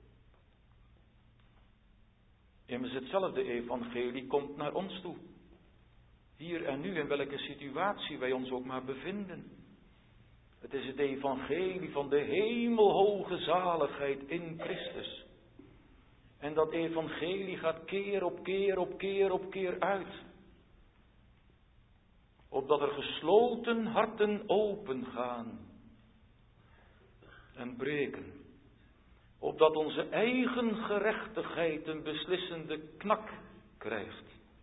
Immers hetzelfde evangelie komt naar ons toe. Hier en nu, in welke situatie wij ons ook maar bevinden. Het is het evangelie van de hemelhoge zaligheid in Christus. En dat evangelie gaat keer op keer op keer op keer uit. Opdat er gesloten harten opengaan en breken. Opdat onze eigen gerechtigheid een beslissende knak krijgt.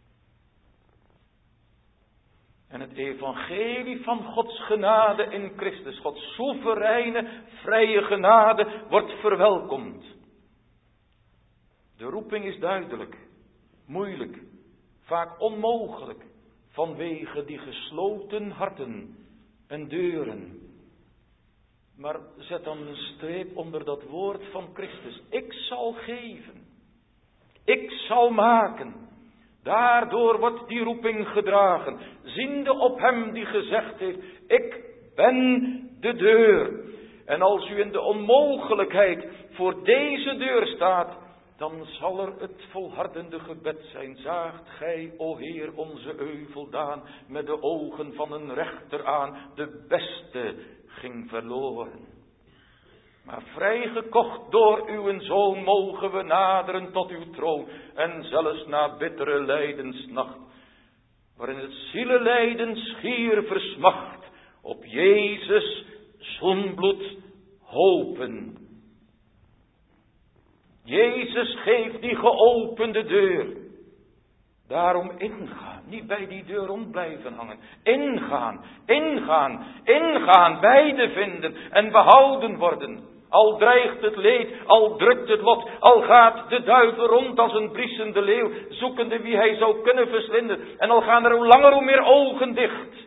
En het evangelie van Gods genade in Christus, Gods soevereine, vrije genade, wordt verwelkomd. De roeping is duidelijk, moeilijk, vaak onmogelijk, vanwege die gesloten harten en deuren. Maar zet dan een streep onder dat woord van Christus. Ik zal geven. Ik zal maken. Daardoor wordt die roeping gedragen. Ziende op hem die gezegd heeft, ik ben de deur. En als u in de onmogelijkheid voor deze deur staat, dan zal er het volhardende gebed zijn. Zaagt gij, o Heer, onze euveldaan, met de ogen van een rechter aan. De beste ging verloren. Maar vrijgekocht door uw Zoon mogen we naderen tot uw troon. En zelfs na bittere lijdensnacht, waarin het zielelijden schier versmacht, op Jezus zoenbloed hopen. Jezus geeft die geopende deur. Daarom ingaan, niet bij die deur rond blijven hangen. Ingaan, ingaan, ingaan, beide vinden en behouden worden. Al dreigt het leed, al drukt het lot, al gaat de duivel rond als een briesende leeuw, zoekende wie hij zou kunnen verslinden. En al gaan er hoe langer hoe meer ogen dicht.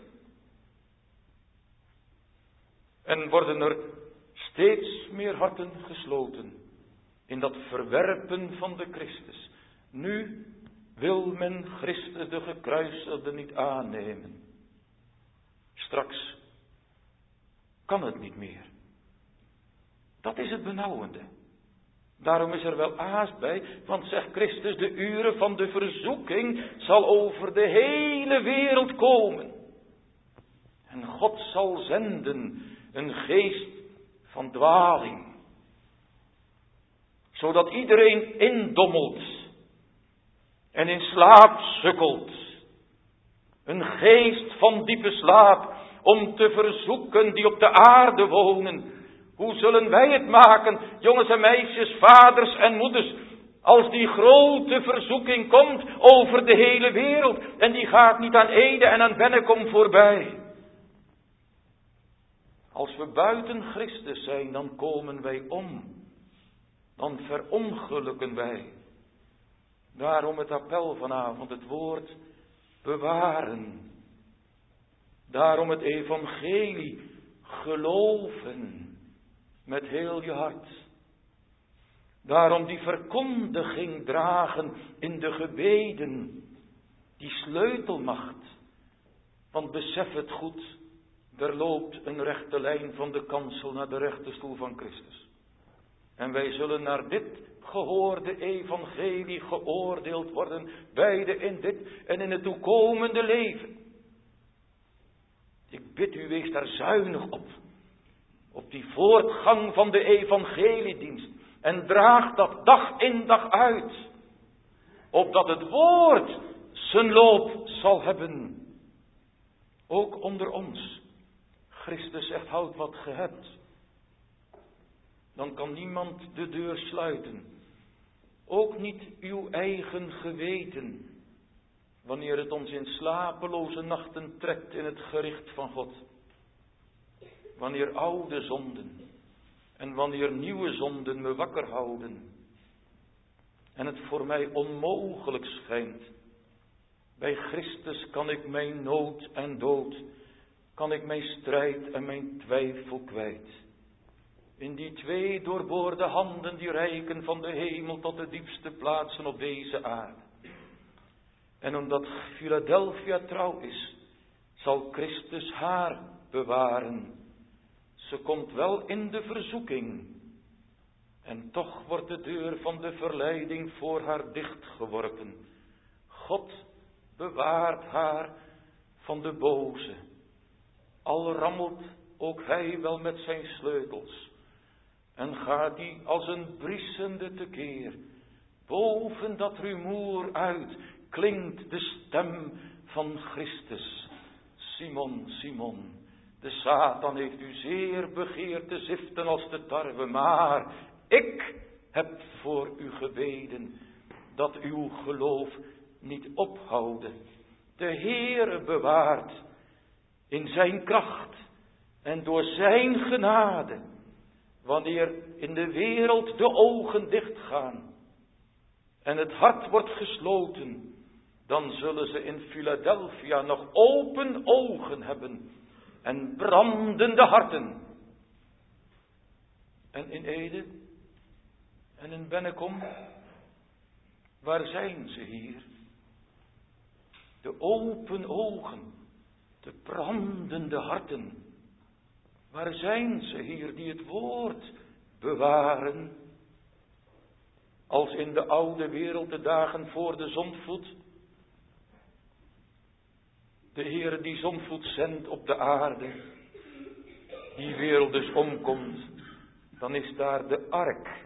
En worden er steeds meer harten gesloten in dat verwerpen van de Christus. Nu wil men Christus de gekruisigde niet aannemen. Straks kan het niet meer. Dat is het benauwende. Daarom is er wel haast bij, want zegt Christus, de uren van de verzoeking zal over de hele wereld komen. En God zal zenden een geest van dwaling, zodat iedereen indommelt en in slaap sukkelt. Een geest van diepe slaap om te verzoeken die op de aarde wonen. Hoe zullen wij het maken, jongens en meisjes, vaders en moeders, als die grote verzoeking komt over de hele wereld en die gaat niet aan Ede en aan Bennekom voorbij. Als we buiten Christus zijn, dan komen wij om. Dan verongelukken wij. Daarom het appel vanavond, het woord bewaren. Daarom het evangelie geloven met heel je hart. Daarom die verkondiging dragen in de gebeden, die sleutelmacht. Want besef het goed, er loopt een rechte lijn van de kansel naar de rechte stoel van Christus. En wij zullen naar dit gehoorde evangelie geoordeeld worden, beide in dit en in het toekomende leven. Ik bid u, wees daar zuinig op, op die voortgang van de evangeliedienst. En draag dat dag in dag uit, opdat het woord zijn loop zal hebben. Ook onder ons. Christus zegt, houd wat ge hebt. Dan kan niemand de deur sluiten. Ook niet uw eigen geweten. Wanneer het ons in slapeloze nachten trekt in het gericht van God. Wanneer oude zonden en wanneer nieuwe zonden me wakker houden. En het voor mij onmogelijk schijnt. Bij Christus kan ik mijn nood en dood, kan ik mijn strijd en mijn twijfel kwijt. In die twee doorboorde handen die reiken van de hemel tot de diepste plaatsen op deze aarde. En omdat Philadelphia trouw is, zal Christus haar bewaren. Ze komt wel in de verzoeking. En toch wordt de deur van de verleiding voor haar dichtgeworpen. God bewaart haar van de boze. Al rammelt ook hij wel met zijn sleutels. En gaat die als een briesende tekeer. Boven dat rumoer uit klinkt de stem van Christus. Simon, Simon, de Satan heeft u zeer begeerd te ziften als de tarwe. Maar ik heb voor u gebeden dat uw geloof niet ophouden. De Heere bewaart in zijn kracht en door zijn genade. Wanneer in de wereld de ogen dichtgaan en het hart wordt gesloten, dan zullen ze in Philadelphia nog open ogen hebben en brandende harten. En in Ede en in Bennekom, waar zijn ze hier? De open ogen, de brandende harten. Waar zijn ze hier die het woord bewaren? Als in de oude wereld de dagen voor de zondvloed. De Heere die zondvloed zendt op de aarde. Die wereld dus omkomt. Dan is daar de ark.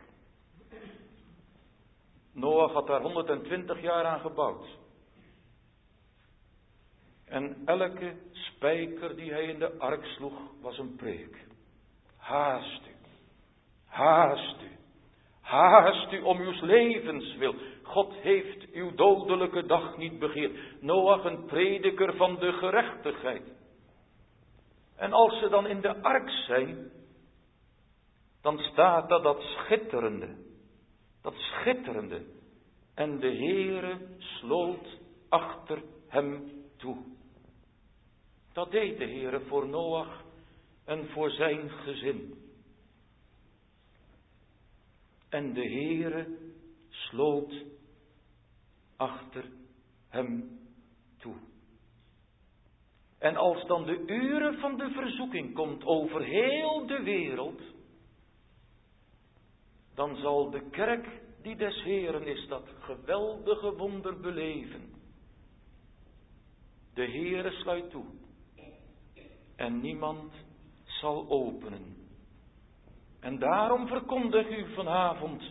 Noach had daar honderdtwintig jaar aan gebouwd. En elke spijker die hij in de ark sloeg, was een preek. Haast u, haast u, haast u om uw levens wil. God heeft uw dodelijke dag niet begeerd. Noach een prediker van de gerechtigheid. En als ze dan in de ark zijn, dan staat dat dat schitterende, dat schitterende. En de Heere sloot achter hem toe. Dat deed de Heere voor Noach en voor zijn gezin. En de Heere sloot achter hem toe. En als dan de uren van de verzoeking komt over heel de wereld, dan zal de kerk die des Heeren is dat geweldige wonder beleven. De Heere sluit toe en niemand zal openen. En daarom verkondig u vanavond,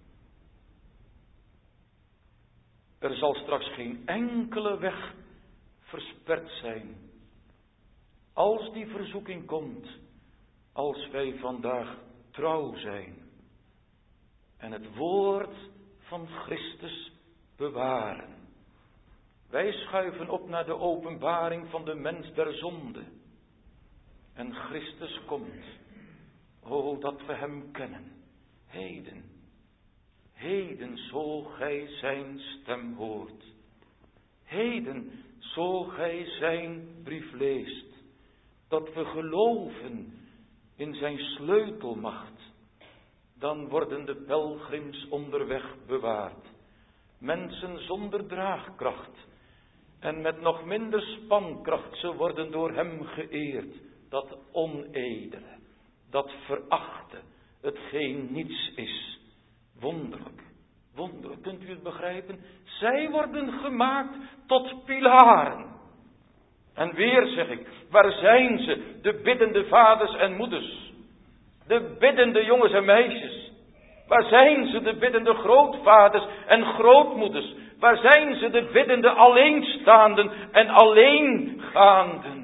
er zal straks geen enkele weg versperd zijn. Als die verzoeking komt, als wij vandaag trouw zijn en het woord van Christus bewaren. Wij schuiven op naar de openbaring van de mens der zonde. En Christus komt. O, dat we hem kennen. Heden, heden zo gij zijn stem hoort. Heden zo gij zijn brief leest. Dat we geloven in zijn sleutelmacht. Dan worden de pelgrims onderweg bewaard. Mensen zonder draagkracht. En met nog minder spankracht, ze worden door hem geëerd. Dat onedele, dat verachte, hetgeen niets is. Wonderlijk, wonderlijk, kunt u het begrijpen? Zij worden gemaakt tot pilaren. En weer zeg ik, waar zijn ze, de biddende vaders en moeders? De biddende jongens en meisjes. Waar zijn ze, de biddende grootvaders en grootmoeders? Waar zijn ze, de biddende alleenstaanden en alleengaanden?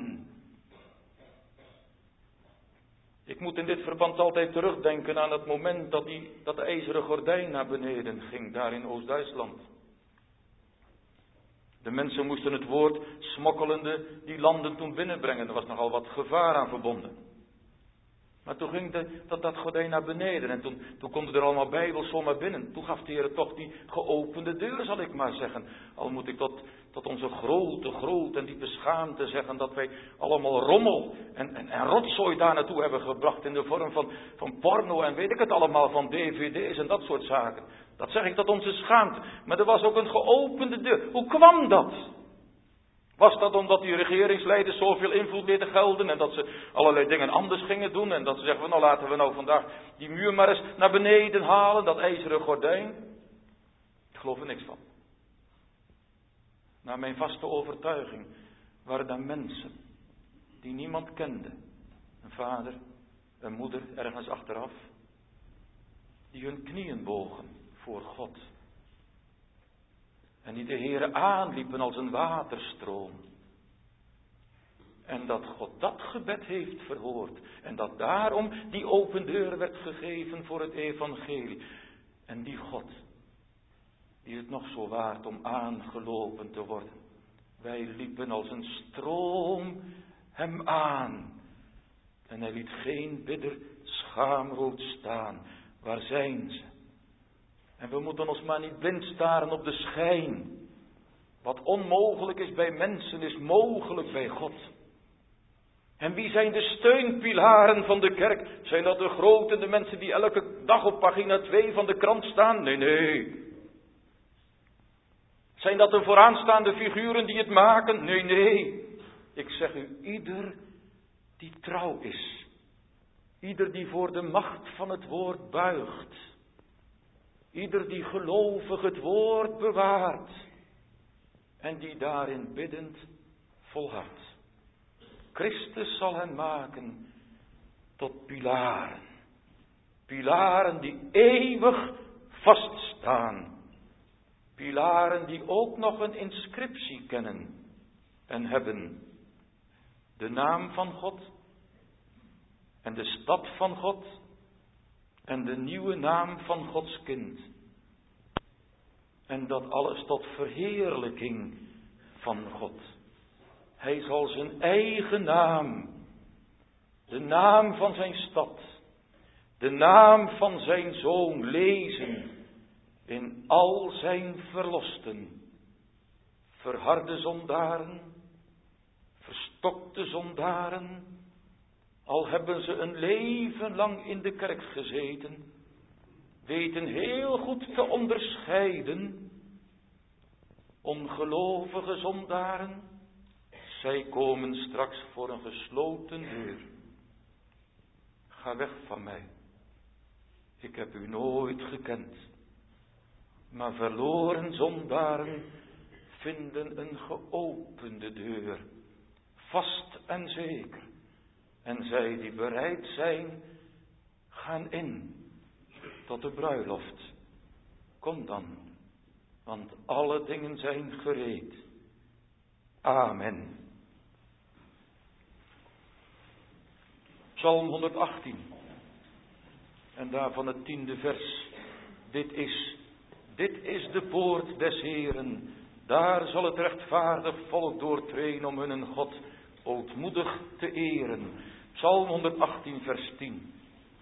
Ik moet in dit verband altijd terugdenken aan het moment dat, die, dat de ijzeren gordijn naar beneden ging, daar in Oost-Duitsland. De mensen moesten het woord smokkelende die landen toen binnenbrengen. Er was nogal wat gevaar aan verbonden. Maar toen ging de, dat, dat gordijn naar beneden en toen, toen konden er allemaal bijbels zomaar binnen. Toen gaf de Heer toch die geopende deur, zal ik maar zeggen. Al moet ik tot, tot onze grote, grote en diepe schaamte zeggen dat wij allemaal rommel en, en, en rotzooi daar naartoe hebben gebracht in de vorm van, van porno en weet ik het allemaal, van D V D's en dat soort zaken. Dat zeg ik tot onze schaamte. Maar er was ook een geopende deur. Hoe kwam dat? Was dat omdat die regeringsleiders zoveel invloed lieten gelden en dat ze allerlei dingen anders gingen doen en dat ze zeggen, nou laten we nou vandaag die muur maar eens naar beneden halen, dat ijzeren gordijn? Ik geloof er niks van. Naar mijn vaste overtuiging waren dat mensen die niemand kende. Een vader, een moeder ergens achteraf, die hun knieën bogen voor God. En die de Heere aanliepen als een waterstroom. En dat God dat gebed heeft verhoord. En dat daarom die open deur werd gegeven voor het evangelie. En die God, die het nog zo waard om aangelopen te worden. Wij liepen als een stroom hem aan. En hij liet geen bidder schaamrood staan. Waar zijn ze? En we moeten ons maar niet blind staren op de schijn. Wat onmogelijk is bij mensen is mogelijk bij God. En wie zijn de steunpilaren van de kerk? Zijn dat de grote, de mensen die elke dag op pagina twee van de krant staan? Nee, nee. Zijn dat de vooraanstaande figuren die het maken? Nee, nee. Ik zeg u, ieder die trouw is. Ieder die voor de macht van het woord buigt. Ieder die gelovig het woord bewaart. En die daarin biddend volhardt. Christus zal hen maken tot pilaren. Pilaren die eeuwig vaststaan. Pilaren die ook nog een inscriptie kennen. en hebben de naam van God en de stad van God en de nieuwe naam van Gods kind. En dat alles tot verheerlijking van God. Hij zal zijn eigen naam, de naam van zijn stad, de naam van zijn zoon lezen in al zijn verlosten. Verharde zondaren, verstokte zondaren, al hebben ze een leven lang in de kerk gezeten, weten heel goed te onderscheiden. Ongelovige zondaren, zij komen straks voor een gesloten deur. Ga weg van mij, ik heb u nooit gekend. Maar verloren zondaren vinden een geopende deur, vast en zeker. En zij die bereid zijn, gaan in tot de bruiloft. Kom dan, want alle dingen zijn gereed. Amen. Psalm honderdachttien. En daarvan het tiende vers. Dit is, dit is de poort des Heeren. Daar zal het rechtvaardig volk doortreden om hun God ootmoedig te eren. Psalm honderdachttien vers tien.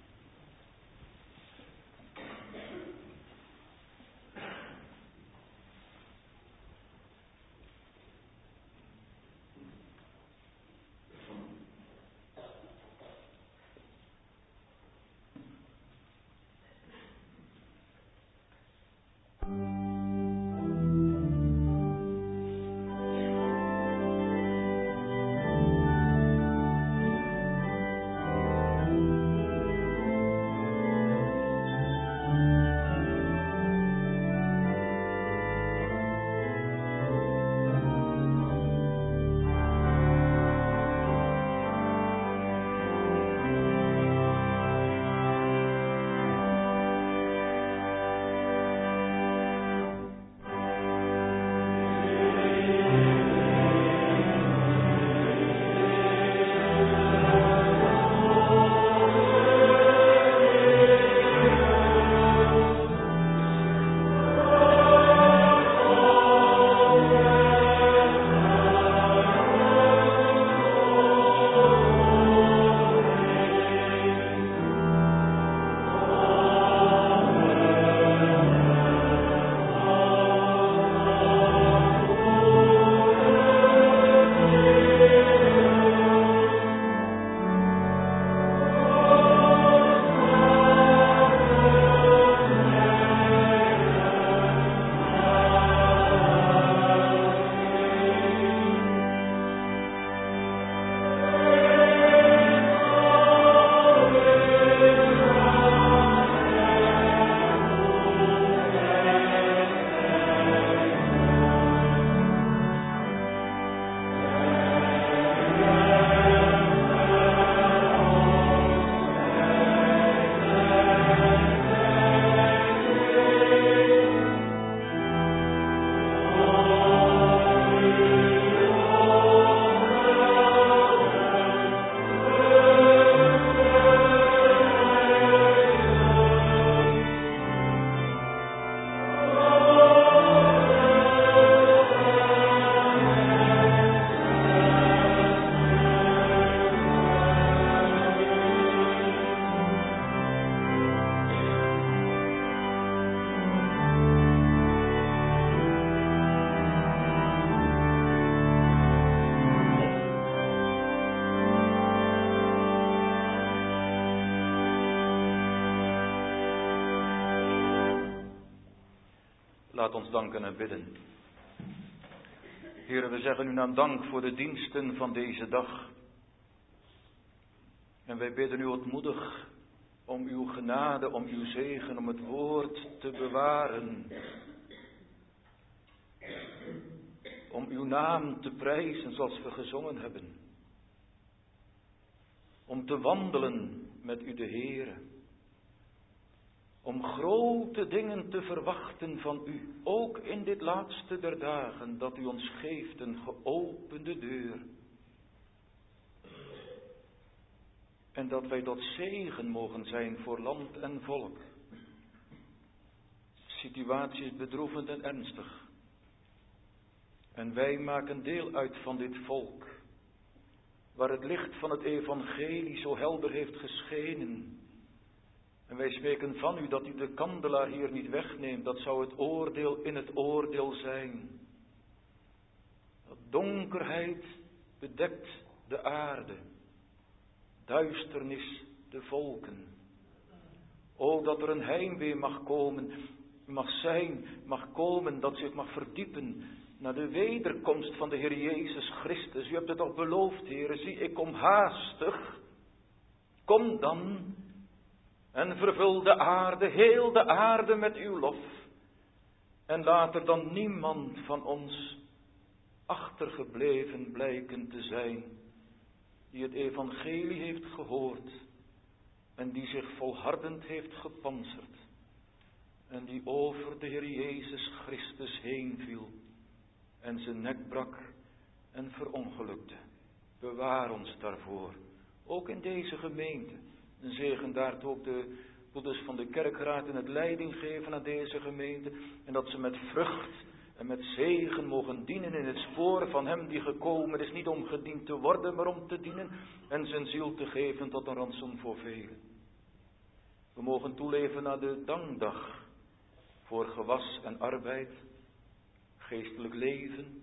Laat ons danken en bidden. Heere, we zeggen u naam dank voor de diensten van deze dag. En wij bidden u ootmoedig om uw genade, om uw zegen, om het woord te bewaren. Om uw naam te prijzen zoals we gezongen hebben. Om te wandelen met u de Heere. om grote dingen te verwachten van u, ook in dit laatste der dagen, dat u ons geeft een geopende deur. En dat wij tot zegen mogen zijn voor land en volk. De situatie is bedroevend en ernstig. En wij maken deel uit van dit volk, waar het licht van het evangelie zo helder heeft geschenen. En wij spreken van u dat u de kandelaar hier niet wegneemt. Dat zou het oordeel in het oordeel zijn. Dat donkerheid bedekt de aarde. Duisternis de volken. O, dat er een heimwee mag komen, mag zijn, mag komen, dat zich mag verdiepen naar de wederkomst van de Heer Jezus Christus. U hebt het al beloofd, Heer. Zie, ik kom haastig. Kom dan en vervul de aarde, heel de aarde met uw lof. En laat er dan niemand van ons achtergebleven blijken te zijn, die het evangelie heeft gehoord en die zich volhardend heeft gepantserd en die over de Heer Jezus Christus heen viel en zijn nek brak en verongelukte. Bewaar ons daarvoor, ook in deze gemeente. En zegen daartoe ook de broeders van de kerkraad in het leiding geven aan deze gemeente. En dat ze met vrucht en met zegen mogen dienen in het spoor van hem die gekomen is. Niet om gediend te worden, maar om te dienen. En zijn ziel te geven tot een ransom voor velen. We mogen toeleven naar de dankdag. Voor gewas en arbeid. Geestelijk leven.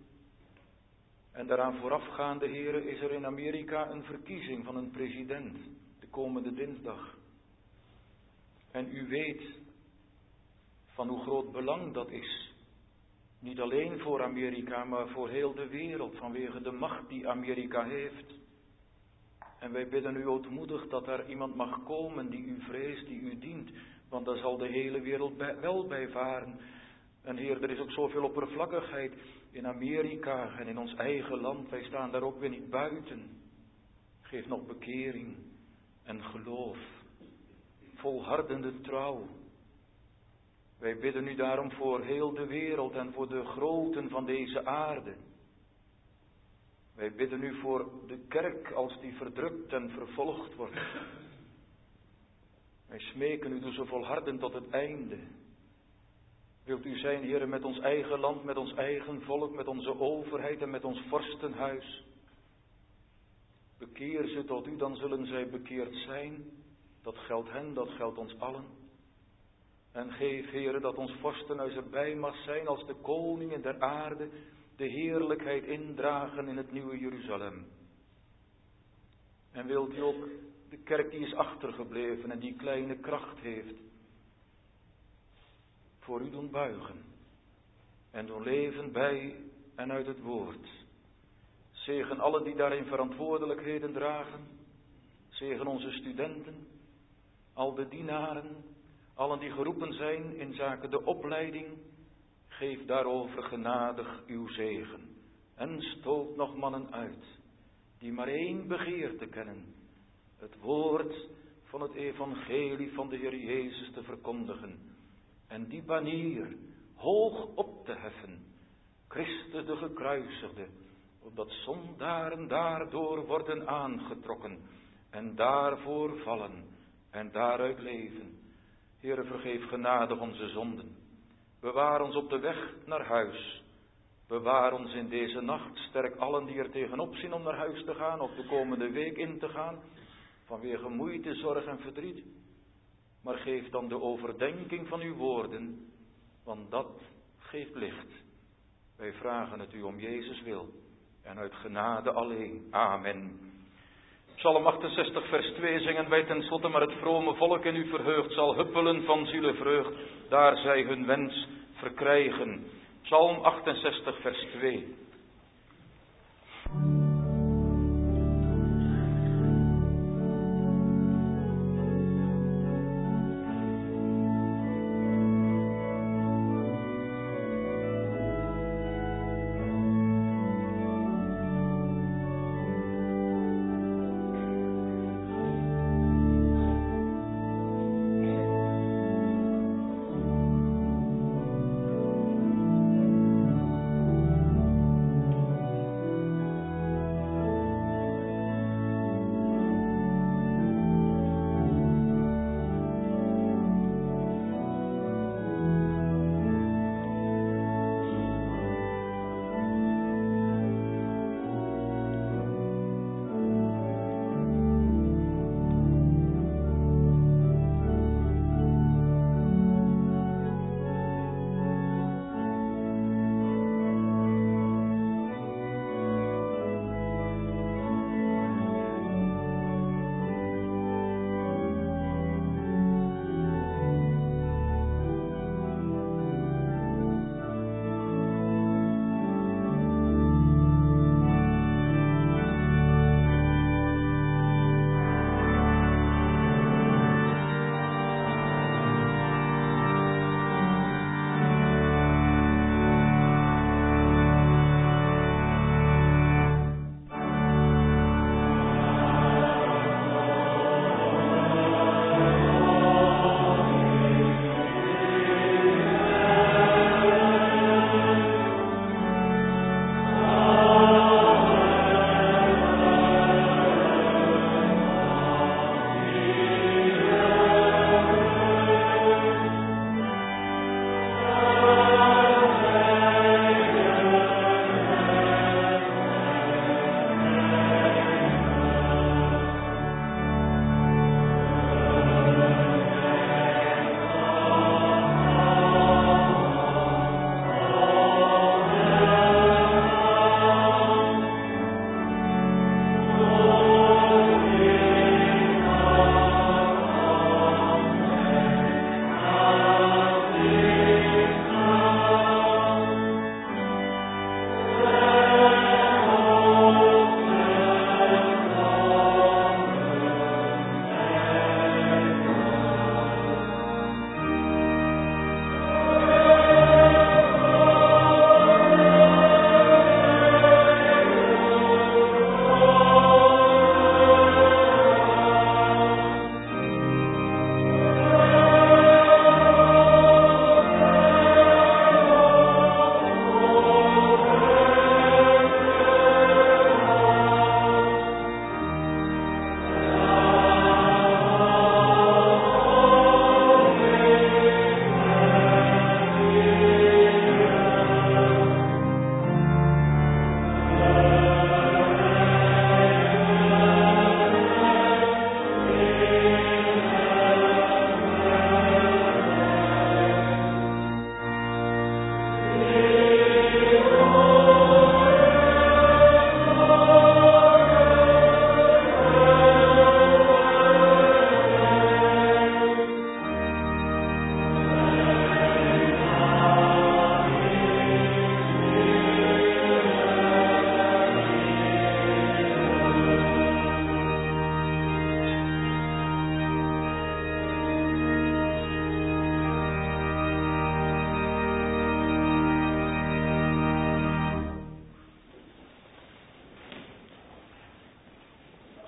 En daaraan voorafgaande, heren, is er in Amerika een verkiezing van een president. De komende dinsdag. En u weet van hoe groot belang dat is. Niet alleen voor Amerika, maar voor heel de wereld. Vanwege de macht die Amerika heeft. En wij bidden u ootmoedig dat er iemand mag komen die u vreest, die u dient. Want daar zal de hele wereld bij, wel bij varen. En Heer, er is ook zoveel oppervlakkigheid in Amerika en in ons eigen land. Wij staan daar ook weer niet buiten. Geef nog bekering en geloof. Volhardende trouw. Wij bidden u daarom voor heel de wereld en voor de groten van deze aarde. Wij bidden u voor de kerk als die verdrukt en vervolgd wordt. Wij smeken u, doe ze volharden tot het einde. Wilt u zijn, Heer, met ons eigen land, met ons eigen volk, met onze overheid en met ons vorstenhuis. Bekeer ze tot u, dan zullen zij bekeerd zijn. Dat geldt hen, dat geldt ons allen. En geef, Heer, dat ons vorstenhuis erbij mag zijn als de koningen der aarde de heerlijkheid indragen in het nieuwe Jeruzalem. En wilt u ook de kerk die is achtergebleven en die kleine kracht heeft, voor u doen buigen en doen leven bij en uit het woord. Zegen allen die daarin verantwoordelijkheden dragen. Zegen onze studenten, al de dienaren, allen die geroepen zijn in zaken de opleiding. Geef daarover genadig uw zegen. En stoot nog mannen uit, die maar één begeerte kennen. Het woord van het evangelie van de Heer Jezus te verkondigen. En die banier hoog op te heffen. Christus de gekruisigde. Opdat zondaren daardoor worden aangetrokken. En daarvoor vallen. En daaruit leven. Heere, vergeef genadig onze zonden. Bewaar ons op de weg naar huis. Bewaar ons in deze nacht. Sterk allen die er tegenop zien om naar huis te gaan. Of de komende week in te gaan. Vanwege moeite, zorg en verdriet. Maar geef dan de overdenking van uw woorden. Want dat geeft licht. Wij vragen het u om Jezus wil. En uit genade alleen. Amen. Psalm achtenzestig vers twee zingen wij tenslotte, maar het vrome volk in u verheugd zal huppelen van zielevreugd, daar zij hun wens verkrijgen. Psalm achtenzestig vers twee.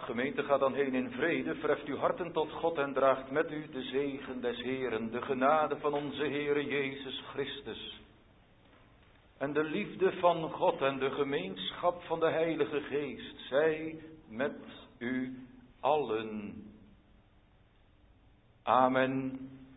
Gemeente, ga dan heen in vrede, verheft uw harten tot God en draagt met u de zegen des Heeren, de genade van onze Heere Jezus Christus. En de liefde van God en de gemeenschap van de Heilige Geest, zij met u allen. Amen.